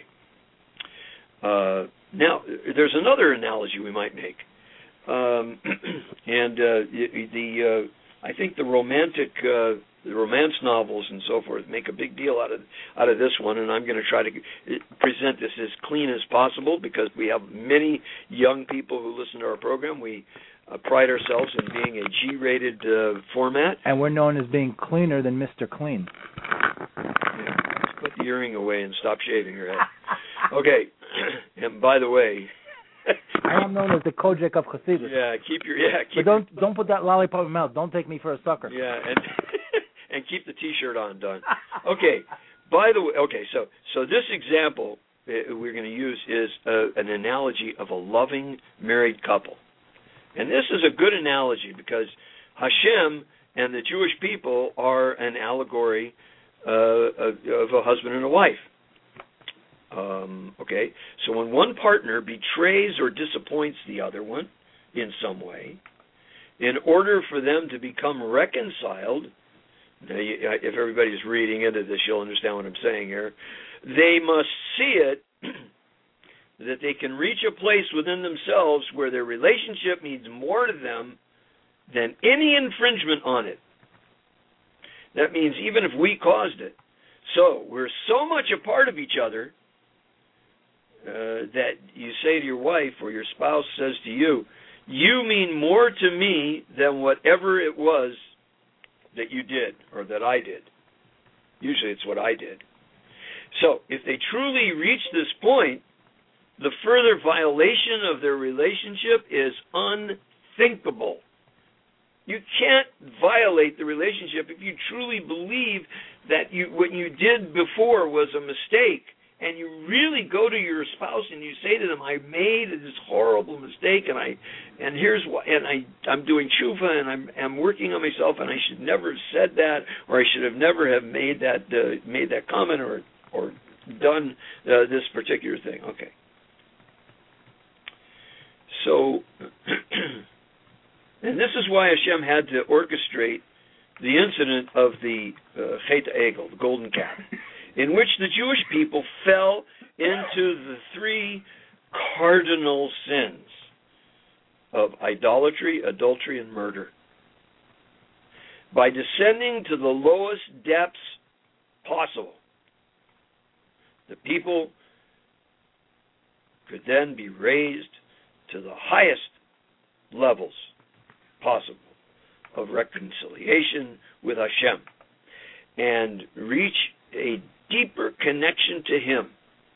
Uh, now, there's another analogy we might make, um, and uh, the uh, I think the romantic, uh, the romance novels and so forth make a big deal out of out of this one, and I'm going to try to present this as clean as possible because we have many young people who listen to our program. We uh, pride ourselves in being a G-rated uh, format, and we're known as being cleaner than Mister Clean. Yeah, let's put the earring away and stop shaving your head. Okay, and by the way, I am known as the Kojak of Chassidus. Yeah, keep your yeah. Keep but don't don't put that lollipop in your mouth. Don't take me for a sucker. Yeah, and and keep the T-shirt on, Don. Okay. By the way, okay. So so this example uh, we're going to use is uh, an analogy of a loving married couple, and this is a good analogy because Hashem and the Jewish people are an allegory uh, of, of a husband and a wife. Um, okay, so when one partner betrays or disappoints the other one in some way, in order for them to become reconciled, now you, if everybody's reading into this, you'll understand what I'm saying here, they must see it that they can reach a place within themselves where their relationship means more to them than any infringement on it. That means even if we caused it. So we're so much a part of each other Uh, that you say to your wife or your spouse says to you, you mean more to me than whatever it was that you did or that I did. Usually it's what I did. So if they truly reach this point, the further violation of their relationship is unthinkable. You can't violate the relationship if you truly believe that you, what you did before was a mistake. And you really go to your spouse and you say to them, I made this horrible mistake, and I, and here's why, and I, I'm doing tshuva, and I'm, I'm working on myself, and I should never have said that, or I should have never have made that, uh, made that comment, or, or done uh, this particular thing. Okay. So, and this is why Hashem had to orchestrate the incident of the uh, Chet Egel, the golden calf, in which the Jewish people fell into the three cardinal sins of idolatry, adultery, and murder. By descending to the lowest depths possible, the people could then be raised to the highest levels possible of reconciliation with Hashem and reach a deeper connection to Him.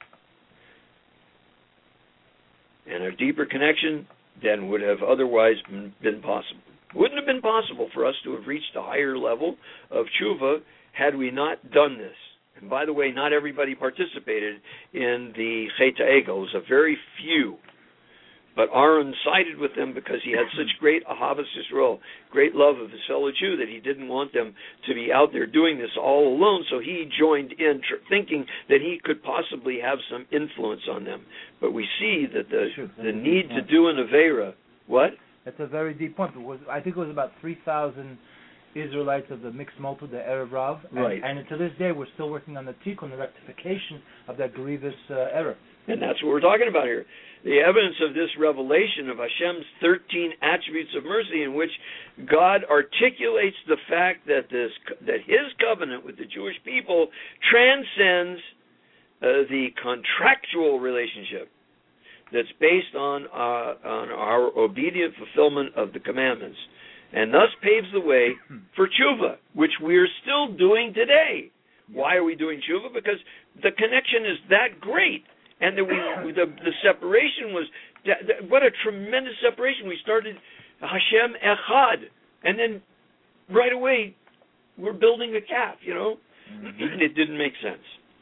And a deeper connection than would have otherwise been possible. Wouldn't have been possible for us to have reached a higher level of tshuva had we not done this. And by the way, not everybody participated in the Chet Egel. It was a very few. But Aaron sided with them because he had such great ahavas Yisrael, great love of his fellow Jew, that he didn't want them to be out there doing this all alone. So he joined in, tr- thinking that he could possibly have some influence on them. But we see that the Sure, the need to do an Avera, what? That's a very deep point. It was, I think it was about three thousand Israelites of the mixed multitude, the Erev Rav. And, Right. and to this day, we're still working on the tikkun, the rectification of that grievous uh, error. And that's what we're talking about here. The evidence of this revelation of Hashem's thirteen attributes of mercy, in which God articulates the fact that this that His covenant with the Jewish people transcends uh, the contractual relationship that's based on uh, on our obedient fulfillment of the commandments, and thus paves the way for tshuva, which we're still doing today. Why are we doing tshuva? Because the connection is that great. And the, we, the the separation was, what a tremendous separation. We started Hashem Echad, and then right away we're building a calf, you know. Mm-hmm. It didn't make sense.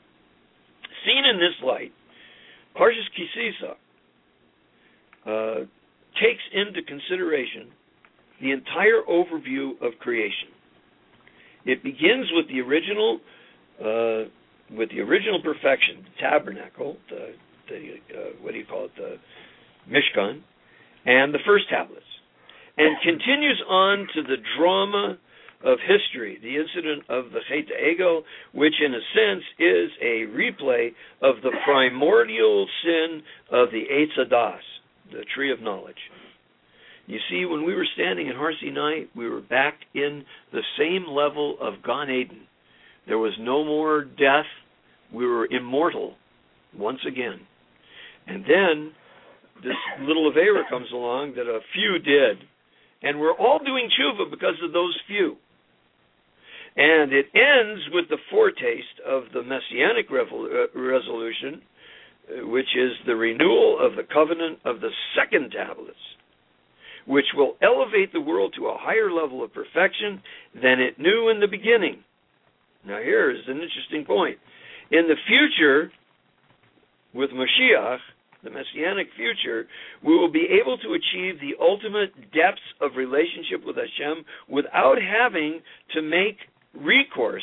Seen in this light, Parshas Kisisa uh, takes into consideration the entire overview of creation. It begins with the original uh, with the original perfection, the tabernacle, the, the uh, what do you call it, the Mishkan, and the first tablets, and continues on to the drama of history, the incident of the Chet Egel, which in a sense is a replay of the primordial sin of the Eitz Hadas, the tree of knowledge. You see, when we were standing in Har Sinai, we were back in the same level of Gan Eden. There was no more death. We were immortal once again. And then this little Avera comes along that a few did. And we're all doing tshuva because of those few. And it ends with the foretaste of the Messianic revol- uh, resolution, uh, which is the renewal of the covenant of the second tablets, which will elevate the world to a higher level of perfection than it knew in the beginning. Now here is an interesting point. In the future, with Mashiach, the Messianic future, we will be able to achieve the ultimate depths of relationship with Hashem without having to make recourse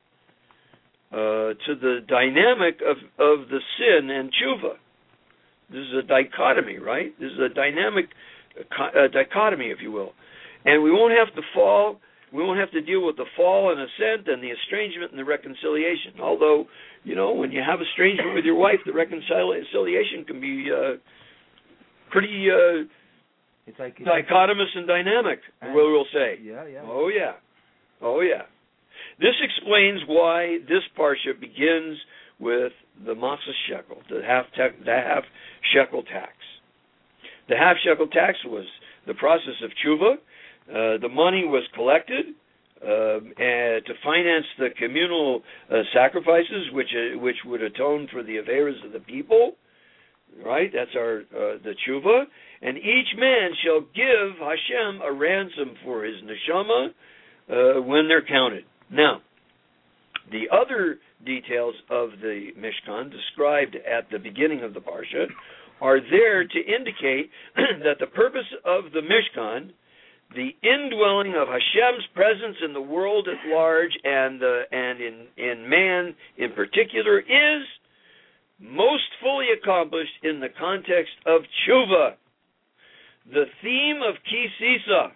uh, to the dynamic of, of the sin and tshuva. This is a dichotomy, right? This is a dynamic uh, dichotomy, if you will. And we won't have to fall... We won't have to deal with the fall and ascent and the estrangement and the reconciliation. Although, you know, when you have estrangement with your wife, the reconciliation can be uh, pretty uh, it's like, it's dichotomous and dynamic, and, we will say. Yeah, yeah. Oh, yeah. Oh, yeah. This explains why this parsha begins with the Matzah shekel, the half, te- the half shekel tax. The half shekel tax was the process of tshuva. Uh, the money was collected uh, and to finance the communal uh, sacrifices, which uh, which would atone for the averas of the people. Right, that's our uh, the tshuva. And each man shall give Hashem a ransom for his neshama uh, when they're counted. Now, the other details of the Mishkan described at the beginning of the parsha are there to indicate that the purpose of the Mishkan, the indwelling of Hashem's presence in the world at large and uh, and in, in man in particular, is most fully accomplished in the context of tshuva, the theme of Kisisa.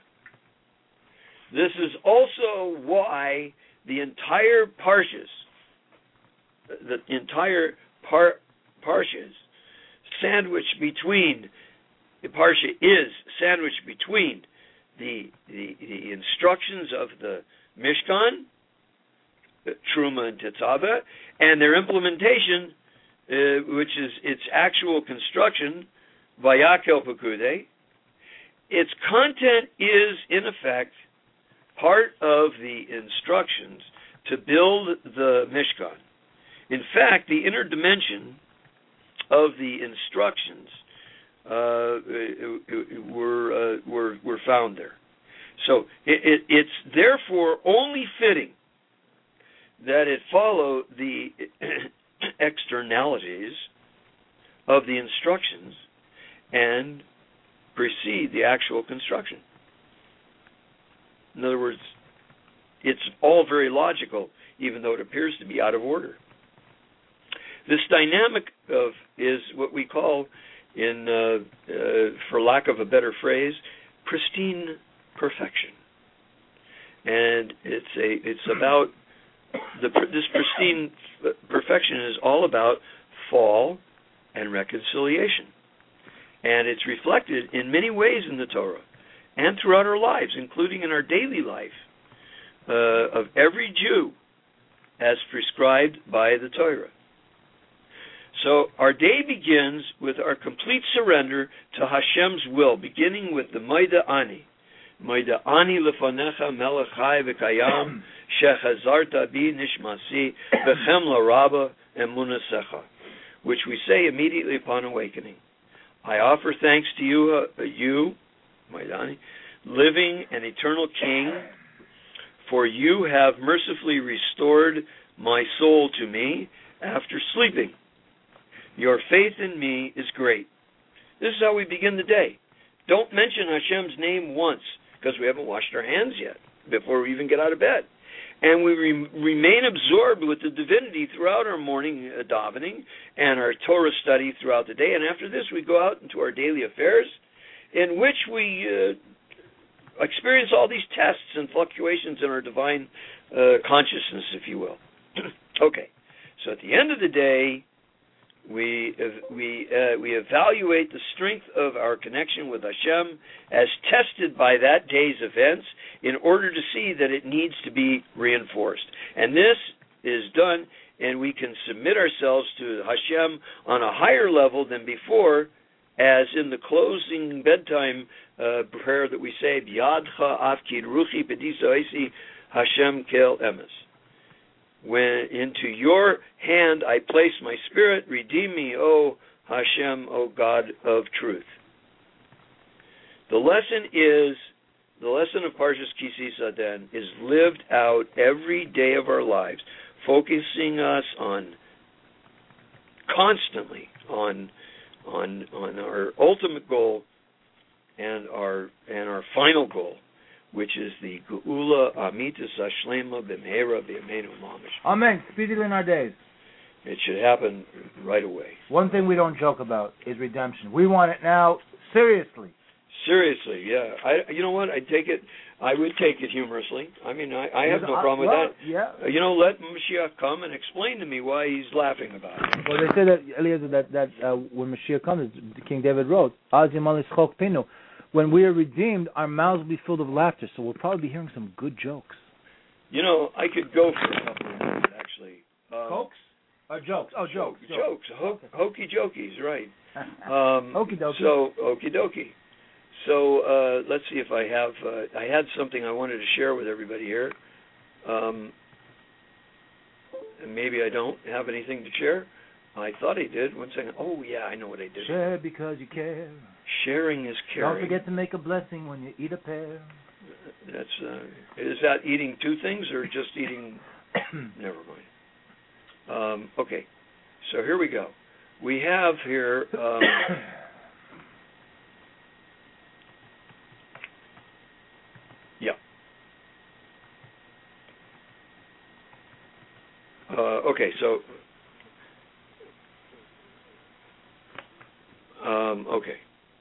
This is also why the entire parshas, the entire par, parshas, sandwiched between, the parsha is sandwiched between The, the the instructions of the Mishkan, the Truma and Tetzaveh, and their implementation, uh, which is its actual construction, Vayakel Pekude. Its content is, in effect, part of the instructions to build the Mishkan. In fact, the inner dimension of the instructions Uh, were, uh, were were found there. So it, it, it's therefore only fitting that it follow the externalities of the instructions and precede the actual construction. In other words, it's all very logical, even though it appears to be out of order. This dynamic of is what we call, in uh, uh, for lack of a better phrase, pristine perfection, and it's a it's about the this pristine perfection is all about fall and reconciliation, and it's reflected in many ways in the Torah and throughout our lives, including in our daily life uh, of every Jew, as prescribed by the Torah. So our day begins with our complete surrender to Hashem's will, beginning with the Moida Ani. Moida Ani lefanecha melech chai v'kayam shechazarta bi nishmasi v'chem laraba emunasecha, which we say immediately upon awakening. I offer thanks to you, uh, you, Moida Ani, living and eternal King, for you have mercifully restored my soul to me after sleeping. Your faith in me is great. This is how we begin the day. Don't mention Hashem's name once, because we haven't washed our hands yet before we even get out of bed. And we re- remain absorbed with the divinity throughout our morning uh, davening and our Torah study throughout the day. And after this, we go out into our daily affairs, in which we uh, experience all these tests and fluctuations in our divine uh, consciousness, if you will. Okay, so at the end of the day, We we uh, we evaluate the strength of our connection with Hashem as tested by that day's events in order to see that it needs to be reinforced. And this is done, and we can submit ourselves to Hashem on a higher level than before, as in the closing bedtime uh, prayer that we say, B'yadcha afkid ruchi pedisa oisi Hashem kel emes. When into your hand I place my spirit, redeem me, O Hashem, O God of truth. The lesson is, the lesson of Parshas Ki Sisa then, is lived out every day of our lives, focusing us on, constantly, on, on, on our ultimate goal and our, and our final goal, which is the Geula Amitis Ashlema B'Meira B'Yameinu Mamish. Amen. Speedily in our days. It should happen right away. One thing we don't joke about is redemption. We want it now, seriously. Seriously, yeah. I, you know what? I take it. I would take it humorously. I mean, I, I have no problem with well, that. Yeah. You know, let Mashiach come and explain to me why he's laughing about it. Well, they say that Eliezer, that that uh, when Mashiach comes, King David wrote, "Az Yamal Yischok Pinu." When we are redeemed, our mouths will be filled of laughter, so we'll probably be hearing some good jokes. You know, I could go for a couple of minutes, actually. Um, Jokes? Or jokes? Oh, jokes. Jokes. jokes. Ho- hokey jokies, right. Um, Okie dokie. So, okie dokie. So, uh, let's see if I have, uh, I had something I wanted to share with everybody here. Um, and maybe I don't have anything to share. I thought I did. One second. Oh, yeah, I know what I did. Share because you care. Sharing is caring. Don't forget to make a blessing when you eat a pear. That's uh, is that eating two things or just eating? Never mind. Um, okay, so here we go. We have here. Um, yeah. Uh, okay, so. Um, okay.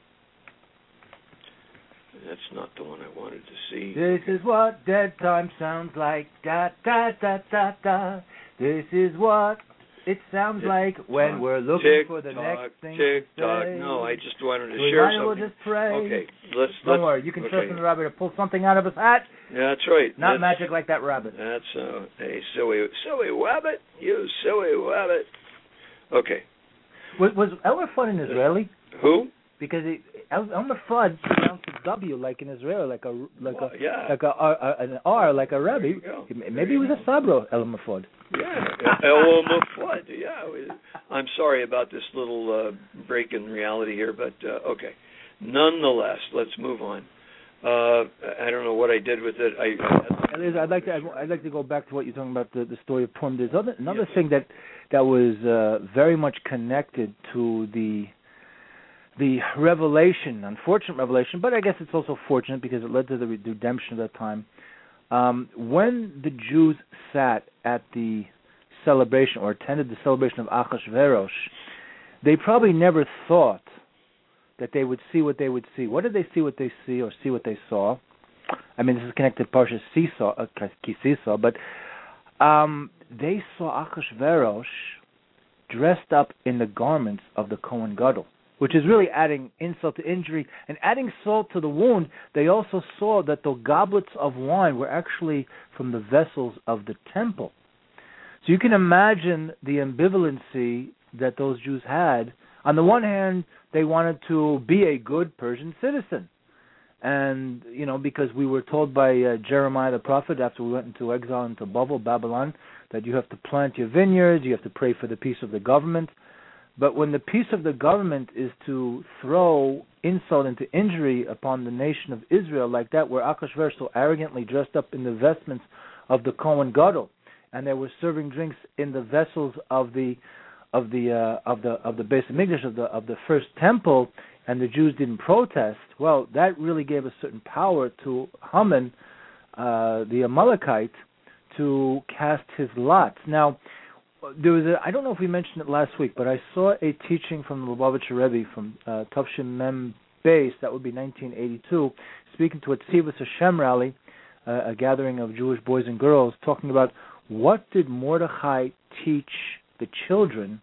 That's not the one I wanted to see. This is what dead time sounds like. Da da da da da. This is what it sounds tick, like when tock, we're looking tick, for the tock, next thing tick, to tock. say. No, I just wanted to we share might something. We'll just pray. Okay, let's. Don't let's, worry, you can okay. trust in the rabbit to pull something out of his hat. Yeah, that's right. Not that's, magic like that rabbit. That's uh, a silly, silly rabbit. You silly rabbit. Okay. Was, was Elmer Fudd an Israeli? Who? Because it, El, Elmer Fudd pronounced a W like in Israel, like a like well, a yeah. like a, a an R like a Rebbe. Maybe he was a Sabro, Elmer Fudd. Yeah, Elmer Fudd. Yeah. I'm sorry about this little uh, break in reality here, but uh, okay. Nonetheless, let's move on. Uh, I don't know what I did with it. I, I I'd like to I'd like to go back to what you're talking about, the, the story of Purim. There's other, another yes. thing that that was uh, very much connected to the the revelation, unfortunate revelation, but I guess it's also fortunate because it led to the redemption of that time. Um, when the Jews sat at the celebration or attended the celebration of Achashverosh, they probably never thought that they would see what they would see. What did they see what they see or see what they saw? I mean, this is connected to Parsha Seesaw, uh, Kisisa, but um, they saw Achashverosh dressed up in the garments of the Kohen Gadol, which is really adding insult to injury and adding salt to the wound. They also saw that the goblets of wine were actually from the vessels of the temple. So you can imagine the ambivalency that those Jews had. On the one hand, they wanted to be a good Persian citizen. And, you know, because we were told by uh, Jeremiah the prophet after we went into exile into Babel, Babylon, that you have to plant your vineyards, you have to pray for the peace of the government. But when the peace of the government is to throw insult into injury upon the nation of Israel like that, where Achashverosh so arrogantly dressed up in the vestments of the Kohen Gadol, and they were serving drinks in the vessels of the of the uh, of the of the Beis Hamikdash of the of the first temple, and the Jews didn't protest, well, that really gave a certain power to Haman, uh, the Amalekite, to cast his lots. Now, there was a, I don't know if we mentioned it last week, but I saw a teaching from the Lubavitcher Rebbe from uh, Tavshin Mem Beis, that would be nineteen eighty-two, speaking to a Tzivus Hashem rally, uh, a gathering of Jewish boys and girls, talking about what did Mordechai teach the children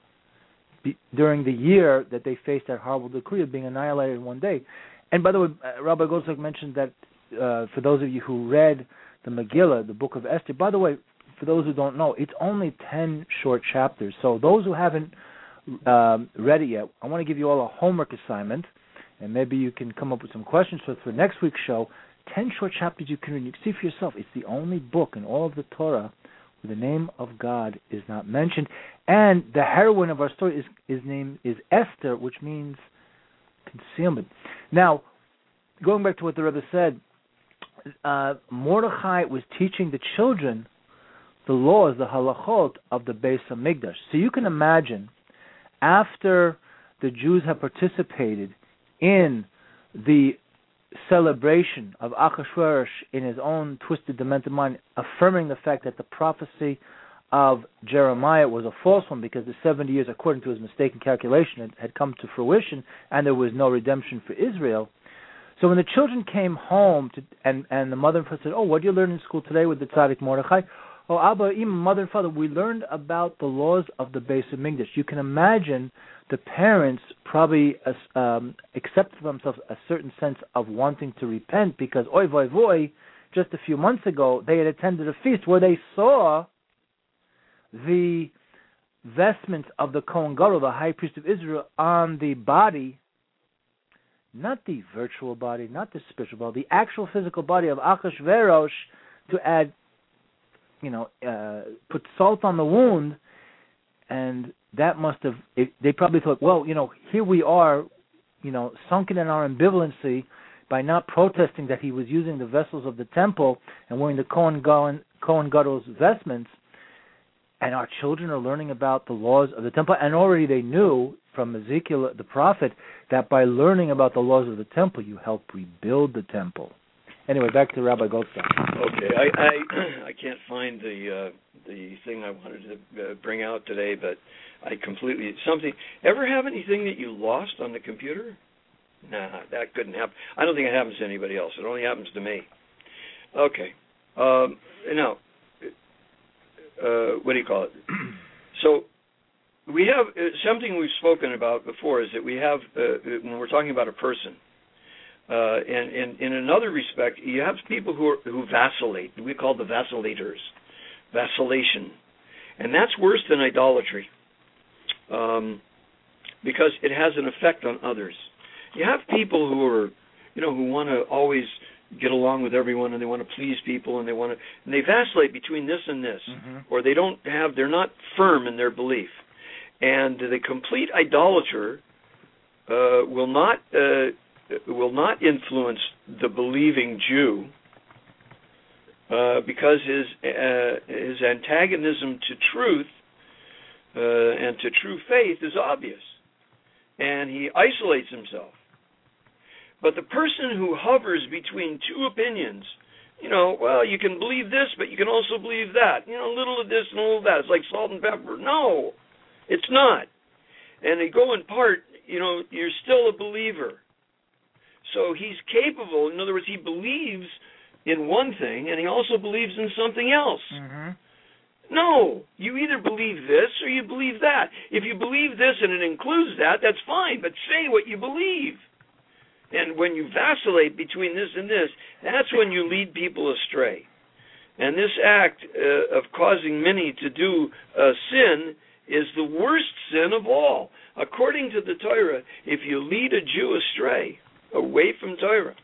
be, during the year that they faced that horrible decree of being annihilated in one day. And by the way, uh, Rabbi Goldstock mentioned that uh, for those of you who read the Megillah, the book of Esther, by the way, for those who don't know, it's only ten short chapters. So those who haven't um, read it yet, I want to give you all a homework assignment, and maybe you can come up with some questions for, for next week's show. Ten short chapters you can read. You can see for yourself. It's the only book in all of the Torah where the name of God is not mentioned. And the heroine of our story, is his name is Esther, which means concealment. Now, going back to what the Rebbe said, uh, Mordechai was teaching the children the laws, the halachot of the Beis Hamikdash. So you can imagine, after the Jews have participated in the celebration of Achashverosh in his own twisted, demented mind, affirming the fact that the prophecy of Jeremiah was a false one because the seventy years, according to his mistaken calculation, had, had come to fruition and there was no redemption for Israel. So when the children came home to, and, and the mother and father said, oh, what did you learn in school today with the Tzaddik Mordechai? Oh, Abba, even mother and father, we learned about the laws of the Beis Hamikdash. You can imagine the parents probably uh, um, accepted for themselves a certain sense of wanting to repent because, oy voy voy, just a few months ago, they had attended a feast where they saw the vestments of the Kohen Gadol, the high priest of Israel, on the body, not the virtual body, not the spiritual body, the actual physical body of Achashverosh, to add, you know, uh, put salt on the wound, and that must have, it, they probably thought, well, you know, here we are, you know, sunken in our ambivalency by not protesting that he was using the vessels of the temple and wearing the Kohen Gadol, Kohen Gadol's vestments, and our children are learning about the laws of the temple, and already they knew from Ezekiel the prophet that by learning about the laws of the temple, you help rebuild the temple. Anyway, back to Rabbi Goldstein. Okay, I I, I can't find the uh, the thing I wanted to uh, bring out today, but I completely something. Ever have anything that you lost on the computer? Nah, that couldn't happen. I don't think it happens to anybody else. It only happens to me. Okay, um, now uh, what do you call it? So we have uh, something we've spoken about before is that we have uh, when we're talking about a person. Uh, and, and in another respect, you have people who are, who vacillate. We call the vacillators, vacillation, and that's worse than idolatry, um, because it has an effect on others. You have people who are, you know, who want to always get along with everyone, and they want to please people, and they want to, and they vacillate between this and this, mm-hmm. or they don't have, they're not firm in their belief, and the complete idolater uh, will not. Uh, will not influence the believing Jew uh, because his uh, his antagonism to truth uh, and to true faith is obvious. and he isolates himself. But the person who hovers between two opinions, you know, well, you can believe this, but you can also believe that. You know, a little of this and a little of that. It's like salt and pepper. No, it's not. And they go in part, you know, you're still a believer. So he's capable, in other words, he believes in one thing, and he also believes in something else. Mm-hmm. No, you either believe this or you believe that. If you believe this and it includes that, that's fine, but say what you believe. And when you vacillate between this and this, that's when you lead people astray. And this act uh, of causing many to do uh, sin is the worst sin of all. According to the Torah, if you lead a Jew astray, away from Torah,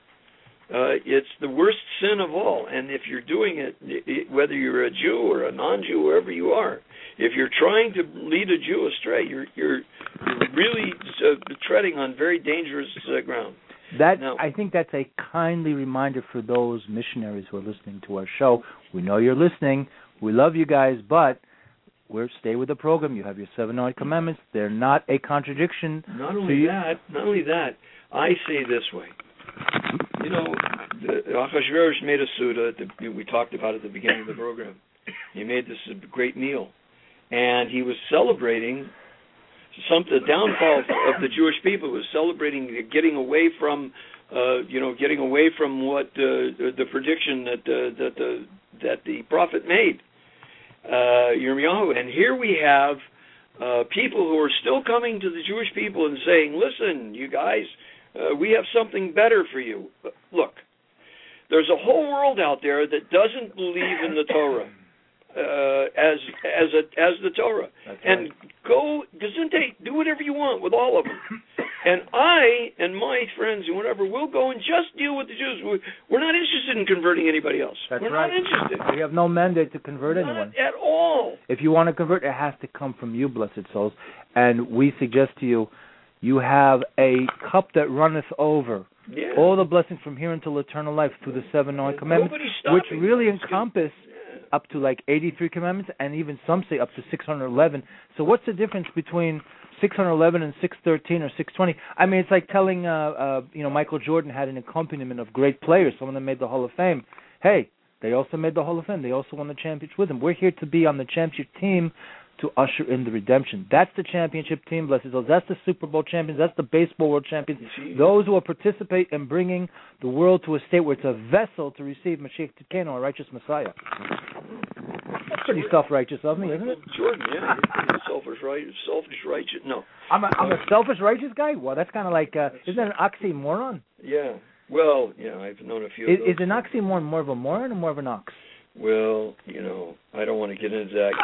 Uh, it's the worst sin of all. And if you're doing it, it, whether you're a Jew or a non-Jew, wherever you are, if you're trying to lead a Jew astray, you're you're, you're really uh, treading on very dangerous uh, ground. That now, I think that's a kindly reminder for those missionaries who are listening to our show. We know you're listening. We love you guys, but we're stay with the program. You have your seven Noahide commandments. They're not a contradiction. Not only that, not only that, I say this way. You know, Achashverosh made a Suda that we talked about at the beginning of the program. He made this a great meal, and he was celebrating some the downfall of the Jewish people. He was celebrating getting away from, uh, you know, getting away from what uh, the prediction that uh, that the that the prophet made, uh, Yirmiyahu. And here we have uh, people who are still coming to the Jewish people and saying, "Listen, you guys." Uh, we have something better for you. Look, there's a whole world out there that doesn't believe in the Torah uh, as as a, as the Torah. That's and right. Go, gesundheit, do whatever you want with all of them. And I and my friends and whatever will go and just deal with the Jews. We're not interested in converting anybody else. That's We're right. not interested. We have no mandate to convert not anyone. at all. If you want to convert, it has to come from you, blessed souls. And we suggest to you, you have a cup that runneth over. Yeah. All the blessings from here until eternal life through the seven Noahide commandments, which really encompass yeah. up to like eighty-three commandments, and even some say up to six hundred eleven. So what's the difference between six hundred eleven and six thirteen or six twenty? I mean, it's like telling, uh, uh, you know, Michael Jordan had an accompaniment of great players, some of them made the Hall of Fame. Hey, they also made the Hall of Fame. They also won the championship with him. We're here to be on the championship team to usher in the redemption. That's the championship team, blessed souls. That's the Super Bowl champions. That's the baseball world champions. Those who will participate in bringing the world to a state where it's a vessel to receive Mashiach Tzidkenu, a righteous Messiah. That's pretty self-righteous of me, isn't it? Jordan, yeah. You're selfish, right? Selfish, righteous. No. I'm a, I'm a selfish, righteous guy? Well, that's kind of like, uh, isn't that an oxymoron? Yeah. Well, yeah, I've known a few Is, of those. is an oxymoron more of a moron or more of an ox? Well, you know, I don't want to get into that.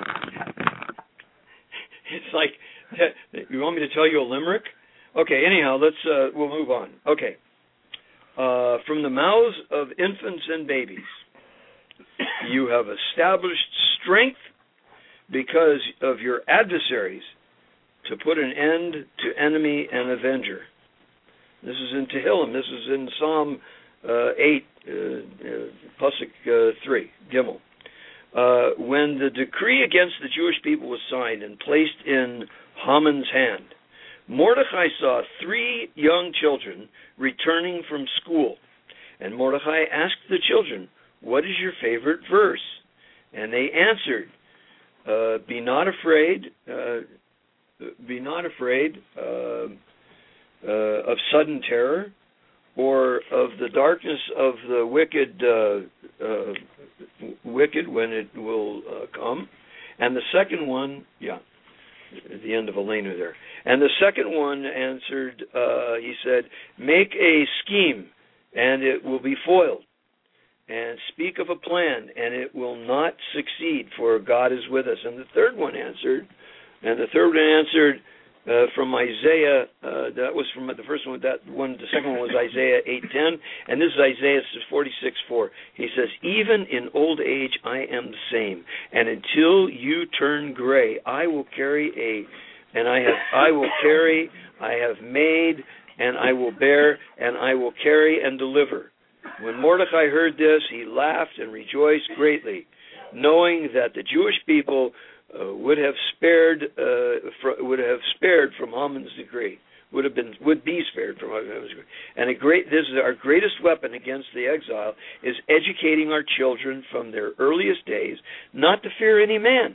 It's like, you want me to tell you a limerick? Okay, anyhow, let's, uh, we'll move on. Okay. Uh, from the mouths of infants and babies, you have established strength because of your adversaries to put an end to enemy and avenger. This is in Tehillim. This is in Psalm uh, eight, uh, uh, Pasuk uh, three, Gimel. Uh, when the decree against the Jewish people was signed and placed in Haman's hand, Mordechai saw three young children returning from school. And Mordechai asked the children, "What is your favorite verse?" And they answered, uh, "Be not afraid, uh, be not afraid uh, uh, of sudden terror, or of the darkness of the wicked, uh, uh, wicked when it will uh, come." And the second one, yeah, at the end of Elenu there. And the second one answered, uh, he said, "Make a scheme, and it will be foiled. And speak of a plan, and it will not succeed, for God is with us." And the third one answered, and the third one answered uh, from Isaiah. Uh, that was from the first one. That one, the second one was Isaiah eight ten, and this is Isaiah forty-six four. He says, "Even in old age, I am the same, and until you turn gray, I will carry a, and I have, I will carry, I have made, and I will bear, and I will carry and deliver." When Mordecai heard this, he laughed and rejoiced greatly, knowing that the Jewish people uh, would have spared uh, fr- would have spared from Haman's decree. Would have been would be spared from Haman's decree. And a great this is our greatest weapon against the exile is educating our children from their earliest days not to fear any man.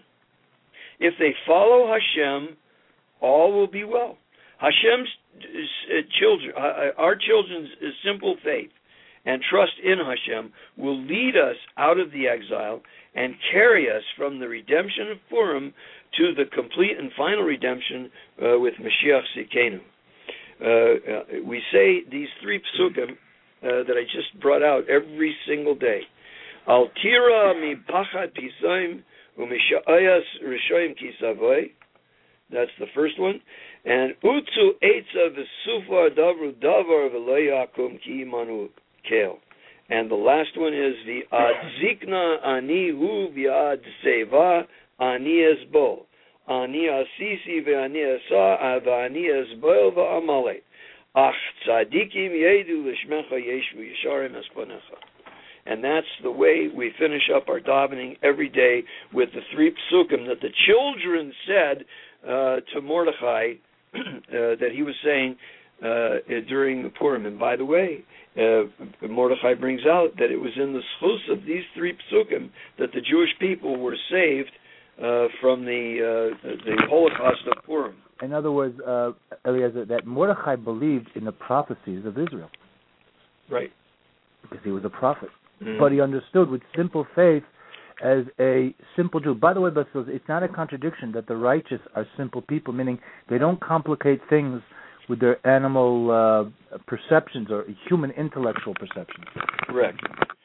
If they follow Hashem, all will be well. Hashem's uh, children, uh, our children's simple faith and trust in Hashem will lead us out of the exile and carry us from the redemption of Purim to the complete and final redemption uh, with Mashiach Tzidkenu. Uh, uh, we say these three psukim uh, that I just brought out every single day. Al tira mi pachad pisaim u'mishayas rishoyim kisavoy. That's the first one. And utzu eitza v'sufar davru davar v'lo yakum ki imanu kel. And the last one is the adzikna ani hu v'ad seva ani esbo. Ani asisi ve'ani asa v'ani esbo v'amale. Ach tzadikim yedu l'shmecha yeshu yisharim esponecha. And that's the way we finish up our davening every day with the three psukim that the children said uh, to Mordechai uh, that he was saying uh, during the Purim. And by the way, uh, Mordechai brings out that it was in the schus of these three psukim that the Jewish people were saved uh, from the uh, the Holocaust of Purim. In other words, uh, Eliezer, that Mordechai believed in the prophecies of Israel. Right. Because he was a prophet. Mm-hmm. But he understood with simple faith as a simple Jew. By the way, it's not a contradiction that the righteous are simple people, meaning they don't complicate things with their animal uh, perceptions or human intellectual perceptions. Correct.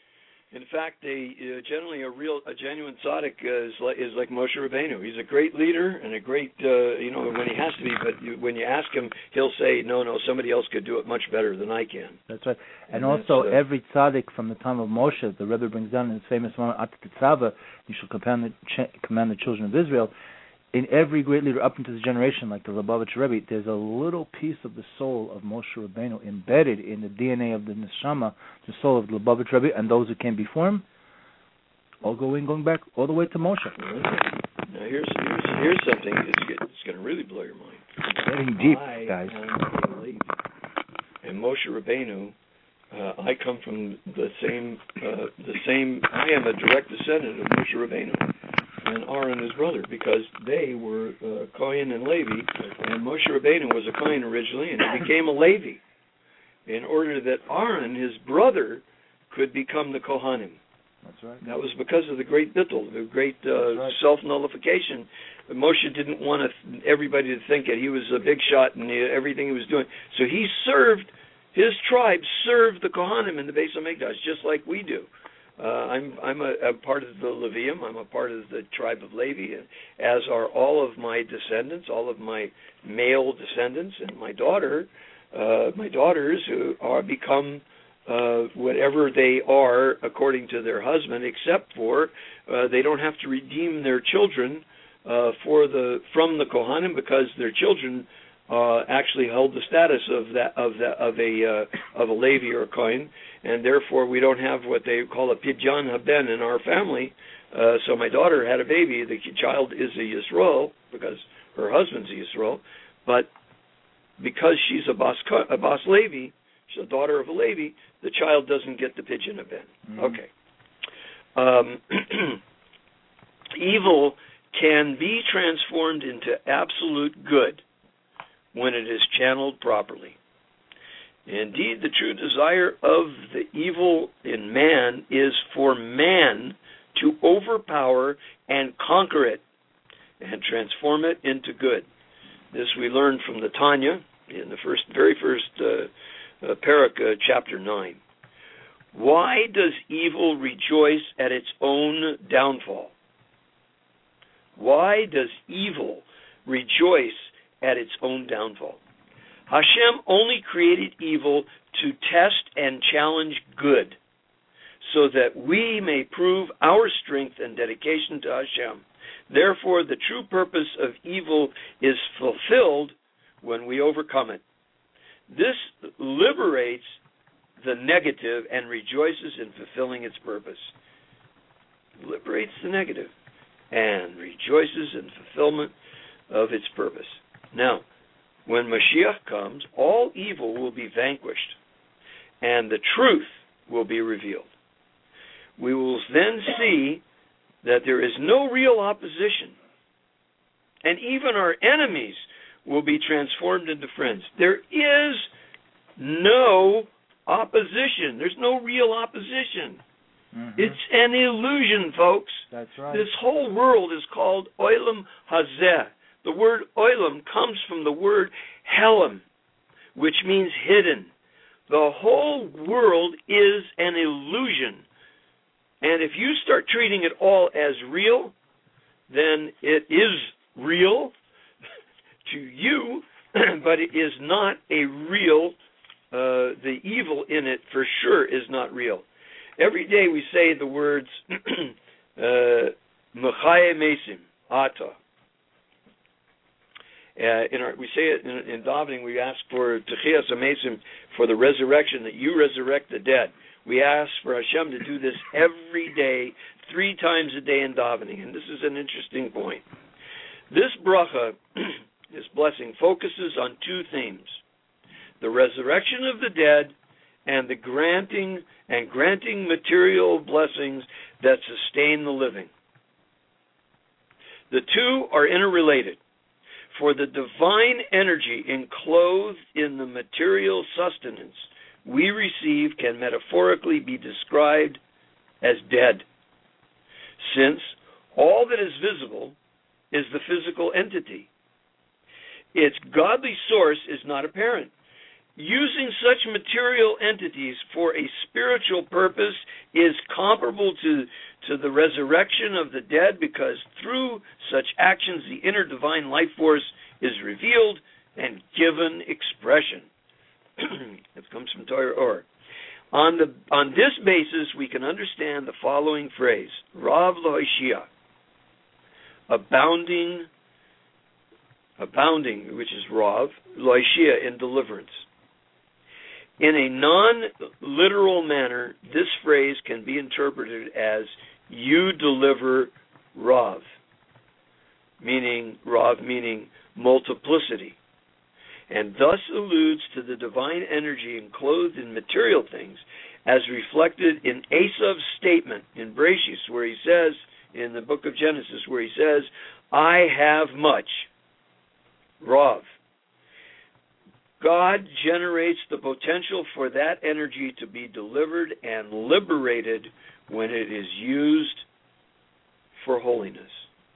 In fact, they uh, generally a real, a genuine tzaddik uh, is like is like Moshe Rabbeinu. He's a great leader and a great, uh, you know, when he has to be. But you, when you ask him, he'll say, "No, no, somebody else could do it much better than I can." That's right. And, and also, uh, every tzaddik from the time of Moshe, the Rebbe brings down in his famous one, At Tetzava, you shall command the, ch- command the children of Israel. In every great leader up into this generation, like the Lubavitch Rebbe, there's a little piece of the soul of Moshe Rabbeinu embedded in the D N A of the Neshama, the soul of the Lubavitch Rebbe, and those who came before him, all going going back all the way to Moshe. Now here's here's, here's something it's, it's going to really blow your mind. It's getting deep, I guys. am a Levi. And Moshe Rabbeinu, uh, I come from the same uh, the same. I am a direct descendant of Moshe Rabbeinu and Aaron, his brother, because they were uh, Kohen and Levi, and Moshe Rabbeinu was a Kohen originally, and he became a Levi in order that Aaron, his brother, could become the Kohanim. That's right. That was because of the great bittul, the great uh, right. self-nullification. Moshe didn't want to, everybody to think that he was a big shot in everything he was doing. So he served, his tribe served the Kohanim in the Beis HaMikdash, just like we do. Uh, I'm I'm a, a part of the Levium. I'm a part of the tribe of Levi, and as are all of my descendants, all of my male descendants, and my daughter, uh, my daughters who are become uh, whatever they are according to their husband, except for uh, they don't have to redeem their children uh, for the from the Kohanim because their children uh, actually held the status of that of that of a uh, of a Levi or a Kohen. And therefore, we don't have what they call a pidyon haben in our family. Uh, so my daughter had a baby. The child is a Yisrael because her husband's a Yisrael. But because she's a Bas, a Bas Levi, she's a daughter of a Levi, the child doesn't get the pidyon haben. Mm-hmm. Okay. Um, evil can be transformed into absolute good when it is channeled properly. Indeed, the true desire of the evil in man is for man to overpower and conquer it and transform it into good. This we learn from the Tanya in the first, very first uh, uh, parak, uh, chapter nine. Why does evil rejoice at its own downfall? Why does evil rejoice at its own downfall? Hashem only created evil to test and challenge good, so that we may prove our strength and dedication to Hashem. Therefore, the true purpose of evil is fulfilled when we overcome it. This liberates the negative and rejoices in fulfilling its purpose. Liberates the negative. and rejoices in fulfillment of its purpose. Now, when Mashiach comes, all evil will be vanquished, and the truth will be revealed. We will then see that there is no real opposition, and even our enemies will be transformed into friends. There is no opposition. There's no real opposition. Mm-hmm. It's an illusion, folks. That's right. This whole world is called Olam Hazeh. The word Olam comes from the word Helam, which means hidden. The whole world is an illusion. And if you start treating it all as real, then it is real to you, but it is not a real, uh, the evil in it for sure is not real. Every day we say the words, Mechaye Mesim, Ata. Uh, in our, we say it in, in davening, we ask for Techias HaMesim, for the resurrection, that you resurrect the dead. We ask for Hashem to do this every day, three times a day in davening. And this is an interesting point. This bracha, this blessing, focuses on two themes: the resurrection of the dead and the granting and granting material blessings that sustain the living. The two are interrelated. For the divine energy enclosed in the material sustenance we receive can metaphorically be described as dead, since all that is visible is the physical entity. Its godly source is not apparent. Using such material entities for a spiritual purpose is comparable to, to the resurrection of the dead, because through such actions the inner divine life force is revealed and given expression. It comes from Torah Or. On the on this basis, we can understand the following phrase: Rav Loishia, abounding, abounding, which is Rav Loishia, in deliverance. In a non-literal manner, this phrase can be interpreted as "you deliver Rav," meaning Rav meaning multiplicity, and thus alludes to the divine energy enclosed in material things, as reflected in Esav's statement in Bereshis, where he says, in the book of Genesis, where he says, "I have much," Rav. God generates the potential for that energy to be delivered and liberated when it is used for holiness.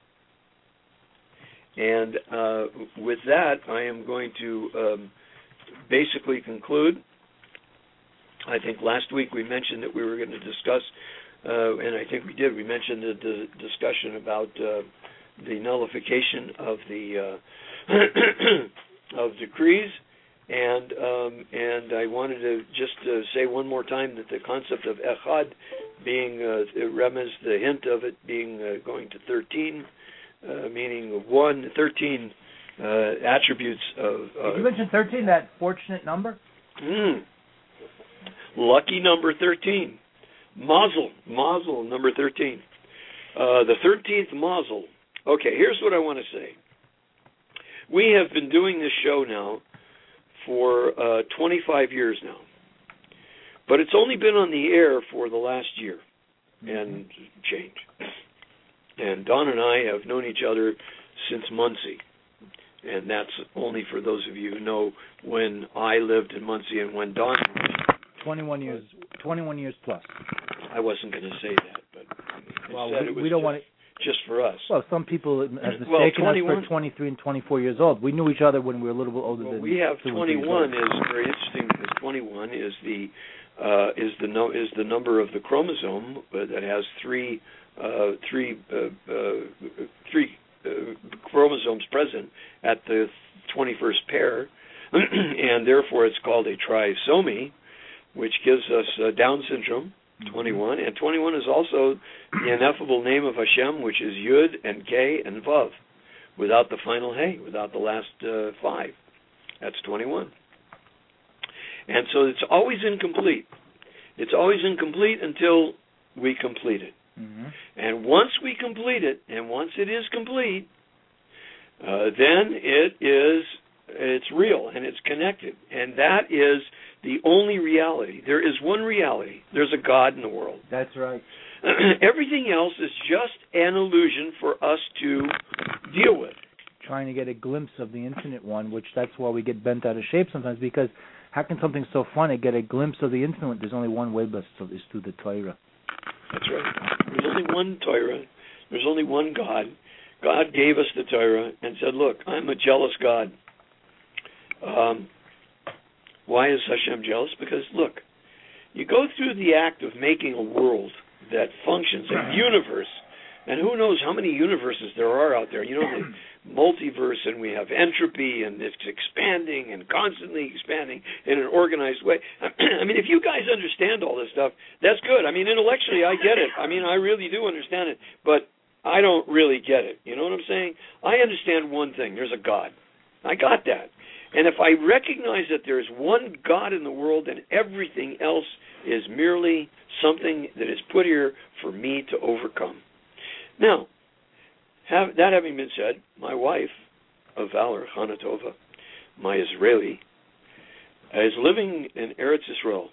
And uh, with that, I am going to um, basically conclude. I think last week we mentioned that we were going to discuss, uh, and I think we did, we mentioned the, the discussion about uh, the nullification of the uh, of decrees. And um, and I wanted to just uh, say one more time that the concept of Echad being uh, remez, the hint of it being uh, going to thirteen, uh, meaning one, thirteen uh, attributes of... Uh, Did you mention thirteen, that fortunate number? Mm, lucky number thirteen. Mazel, Mazel number thirteen. Uh, the thirteenth Mazel. Okay, here's what I want to say. We have been doing this show now for uh, twenty-five years now. But it's only been on the air for the last year and change. And Don and I have known each other since Muncie. And that's only for those of you who know when I lived in Muncie and when Don lived. twenty-one years, twenty-one years plus. I wasn't going to say that, but I well, said we, it was we don't just, want to... just for us. Well, some people have mistaken well, us for twenty-three and twenty-four years old. We knew each other when we were a little bit older well, than we have twenty-one years is very interesting because twenty-one is the uh, is the no, is the number of the chromosome uh, that has three uh, three uh, uh, three uh, chromosomes present at the twenty-first pair, and therefore it's called a trisomy, which gives us uh, Down syndrome. twenty-one, and twenty-one is also the ineffable name of Hashem, which is Yud and K and Vav, without the final Hey, without the last uh, five. That's twenty-one. And so it's always incomplete. It's always incomplete until we complete it. Mm-hmm. And once we complete it, and once it is complete, uh, then it is it's real and it's connected. And that is the only reality. There is one reality. There's a God in the world. That's right. Everything else is just an illusion for us to deal with. Trying to get a glimpse of the infinite one, which that's why we get bent out of shape sometimes, because how can something so funny get a glimpse of the infinite? There's only one way, but it's through the Torah. That's right. There's only one Torah. There's only one God. God gave us the Torah and said, look, I'm a jealous God. Um, why is Hashem jealous? Because, look, you go through the act of making a world that functions, a universe, and who knows how many universes there are out there. You know, the multiverse, and we have entropy, and it's expanding and constantly expanding in an organized way. I mean, if you guys understand all this stuff, that's good. I mean, intellectually, I get it. I mean, I really do understand it, but I don't really get it. You know what I'm saying? I understand one thing. There's a God. I got that. And if I recognize that there is one God in the world and everything else is merely something that is put here for me to overcome. Now, have, that having been said, my wife of valor, Chana Tova, my Israeli, is living in Eretz Yisrael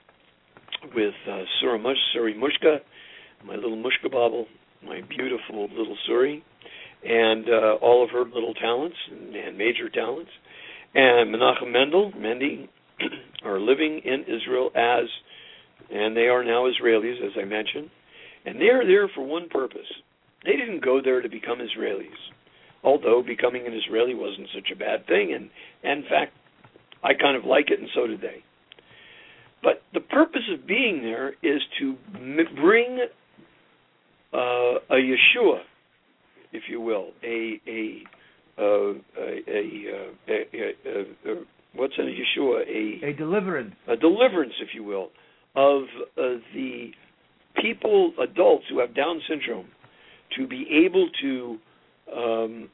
with uh, Sura Mush, Suri Mushka, my little Mushka Bobble, my beautiful little Suri, and uh, all of her little talents and, and major talents. And Menachem Mendel, Mendy, are living in Israel as, and they are now Israelis, as I mentioned, and they are there for one purpose. They didn't go there to become Israelis, although becoming an Israeli wasn't such a bad thing, and, and in fact, I kind of like it, and so did they. But the purpose of being there is to m- bring uh, a Yeshua, if you will, a a uh, a, a, a, a, a, a what's a Yeshua? A a deliverance, a deliverance, if you will, of uh, the people, adults who have Down syndrome, to be able to um,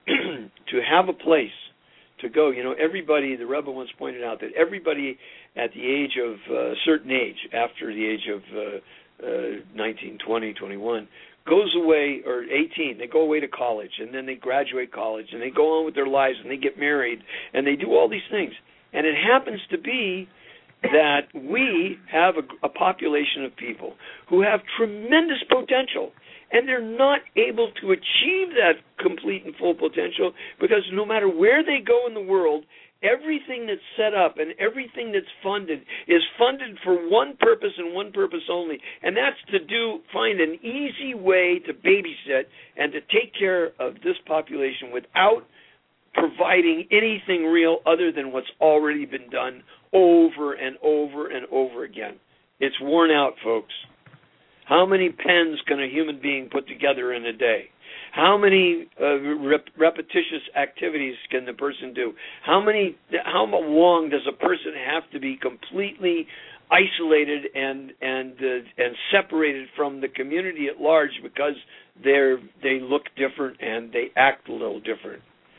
to have a place to go. You know, everybody, the Rebbe once pointed out that everybody at the age of uh, a certain age, after the age of uh, uh, nineteen, twenty, twenty-one, goes away, or eighteen, they go away to college, and then they graduate college, and they go on with their lives, and they get married, and they do all these things. And it happens to be that we have a, a population of people who have tremendous potential, and they're not able to achieve that complete and full potential because no matter where they go in the world, everything that's set up and everything that's funded is funded for one purpose and one purpose only, and that's to do find an easy way to babysit and to take care of this population without providing anything real other than what's already been done over and over and over again. It's worn out, folks. How many pens can a human being put together in a day? How many uh, rep- repetitious activities can the person do? How many? How long does a person have to be completely isolated and and uh, and separated from the community at large because they're they look different and they act a little different?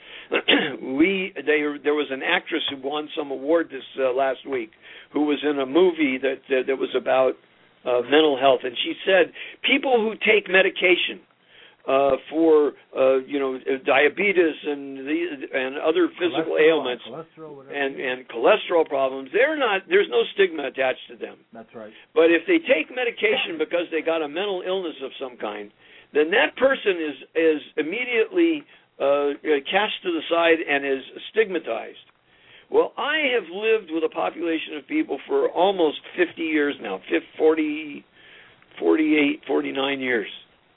we they, there was an actress who won some award this uh, last week who was in a movie that uh, that was about uh, mental health, and she said people who take medication uh, for uh, you know diabetes and the, and other physical cholesterol, ailments cholesterol, and and cholesterol problems, they're not there's no stigma attached to them. That's right. But if they take medication because they got a mental illness of some kind, then that person is is immediately Uh, cast to the side and is stigmatized. Well, I have lived with a population of people for almost fifty years now, forty, forty-eight, forty-nine years,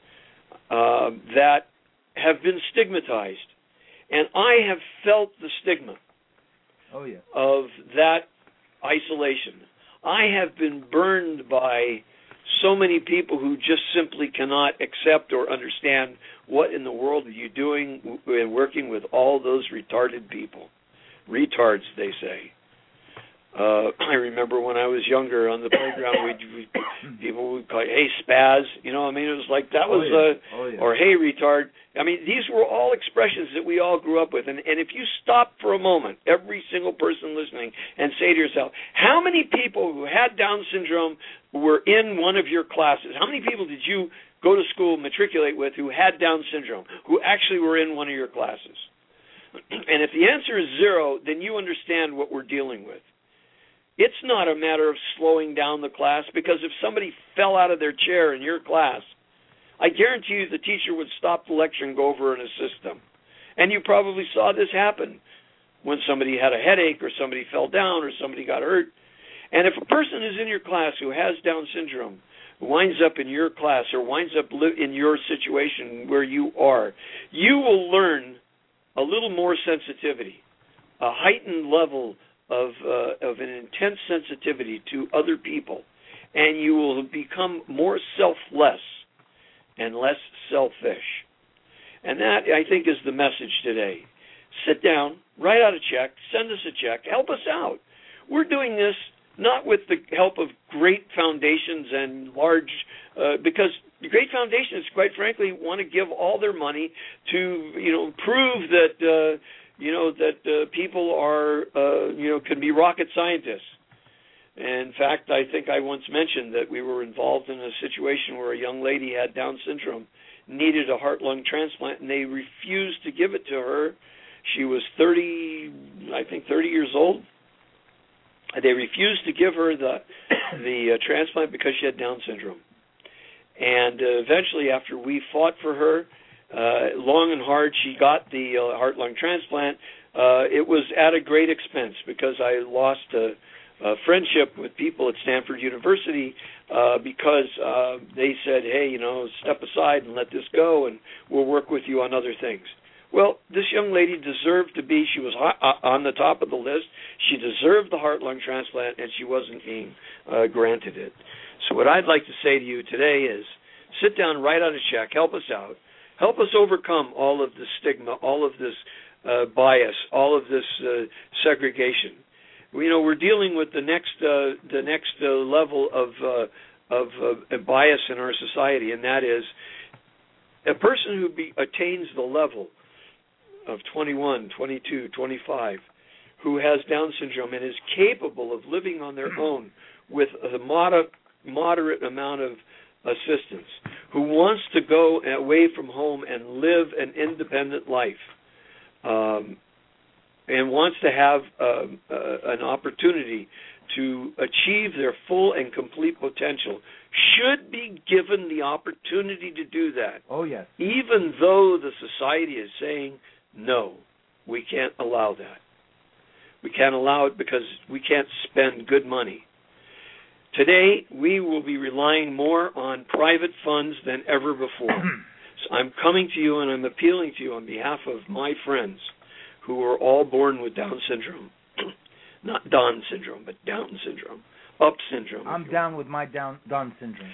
uh, that have been stigmatized. And I have felt the stigma oh, yeah. of that isolation. I have been burned by so many people who just simply cannot accept or understand what in the world are you doing and working with all those retarded people. Retards, they say. Uh, I remember when I was younger on the playground, we'd, we'd, people would call, hey, spaz. You know, I mean, it was like that was, oh, yeah. uh, oh, yeah. or hey, retard. I mean, these were all expressions that we all grew up with. And, and if you stop for a moment, every single person listening, and say to yourself, how many people who had Down syndrome were in one of your classes? How many people did you go to school, matriculate with, who had Down syndrome, who actually were in one of your classes? And if the answer is zero, then you understand what we're dealing with. It's not a matter of slowing down the class, because if somebody fell out of their chair in your class, I guarantee you the teacher would stop the lecture and go over and assist them. And you probably saw this happen when somebody had a headache or somebody fell down or somebody got hurt. And if a person is in your class who has Down syndrome, winds up in your class or winds up li- in your situation where you are, you will learn a little more sensitivity, a heightened level of uh, of an intense sensitivity to other people, and you will become more selfless and less selfish. And that, I think, is the message today. Sit down, write out a check, send us a check, help us out. We're doing this not with the help of great foundations and large, uh, because great foundations, quite frankly, want to give all their money to, you know, prove that, uh, you know, that uh, people are, uh, you know, can be rocket scientists. And in fact, I think I once mentioned that we were involved in a situation where a young lady had Down syndrome, needed a heart-lung transplant, and they refused to give it to her. She was thirty, I think thirty years old. They refused to give her the the uh, transplant because she had Down syndrome. And uh, eventually, after we fought for her, uh, long and hard, she got the uh, heart-lung transplant. Uh, it was at a great expense, because I lost a, a friendship with people at Stanford University uh, because uh, they said, hey, you know, step aside and let this go, and we'll work with you on other things. Well, this young lady deserved to be, she was on the top of the list. She deserved the heart-lung transplant, and she wasn't being uh, granted it. So what I'd like to say to you today is, sit down, write out a check, help us out. Help us overcome all of this stigma, all of this uh, bias, all of this uh, segregation. We, you know, we're dealing with the next uh, the next uh, level of uh, of uh, bias in our society, and that is a person who be, attains the level of twenty-one, twenty-two, twenty-five, who has Down syndrome and is capable of living on their own with a moderate, moderate amount of assistance, who wants to go away from home and live an independent life, um, and wants to have uh, uh, an opportunity to achieve their full and complete potential, should be given the opportunity to do that. Oh, yes. Even though the society is saying, no, we can't allow that. We can't allow it because we can't spend good money. Today, we will be relying more on private funds than ever before. So I'm coming to you and I'm appealing to you on behalf of my friends who are all born with Down syndrome. Not Down syndrome, but Down syndrome. Up syndrome. I'm down with my Down, Down syndrome.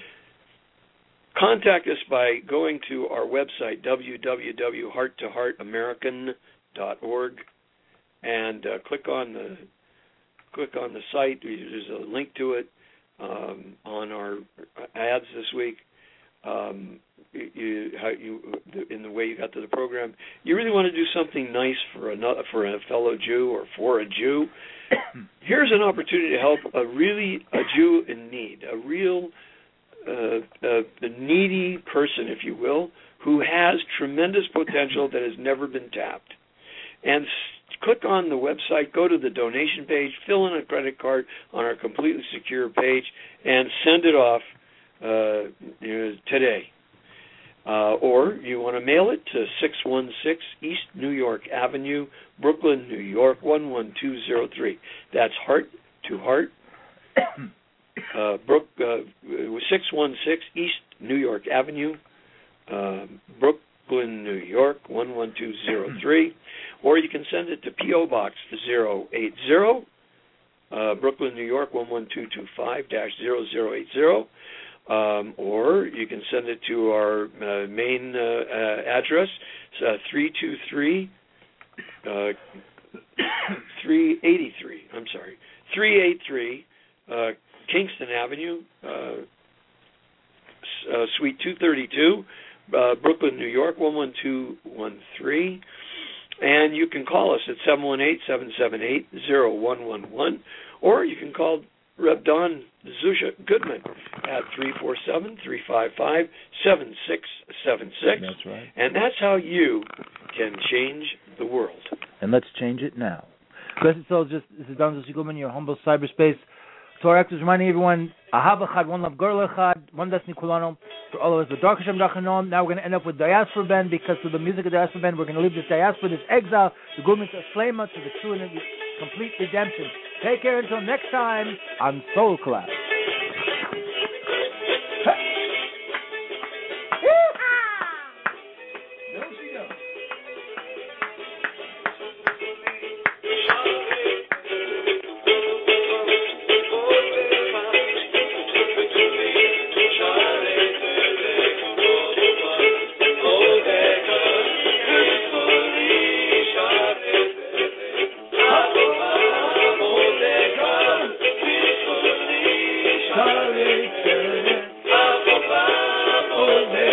Contact us by going to our website, w w w dot heart to heart american dot org, and uh, click on the click on the site. There's a link to it um, on our ads this week. Um, you, how you, in the way you got to the program, you really want to do something nice for another, for a fellow Jew or for a Jew. Here's an opportunity to help a really a Jew in need, a real uh, uh, a needy person, if you will, who has tremendous potential that has never been tapped. And s- click on the website, go to the donation page, fill in a credit card on our completely secure page, and send it off uh, you know, today. Uh, or you want to mail it to six one six East New York Avenue, Brooklyn, New York, one one two zero three. That's Heart to Heart, uh, Brook, uh, six one six East New York Avenue, uh, Brooklyn, New York, one one two zero three. Or you can send it to P O Box zero eight zero, uh, Brooklyn, New York, one one two two five dash zero zero eight zero. Um, or you can send it to our uh, main uh, uh, address, uh, three two three, uh, three eighty-three, I'm sorry, three eighty-three uh, Kingston Avenue, uh, uh, Suite two thirty-two, uh, Brooklyn, New York, one one two one three. And you can call us at seven one eight, seven seven eight, zero one one one, or you can call Reb Don Zusha Goodman at three four seven, three five five, seven six seven six. That's right. And that's how you can change the world. And let's change it now. Blessed souls, just this is Don Zosiguman, your humble cyberspace. Torah actors reminding everyone, Ahava Chad, one love, Gerla Chad, one destiny Kulano, for all of us. The Dark Hashem Dachanom. Now we're going to end up with Diaspora Band, because through the music of Diaspora Band, we're going to leave this diaspora, this exile, the Gurman to Shlema, to the true and complete redemption. Take care until next time on Soul Class. Oh,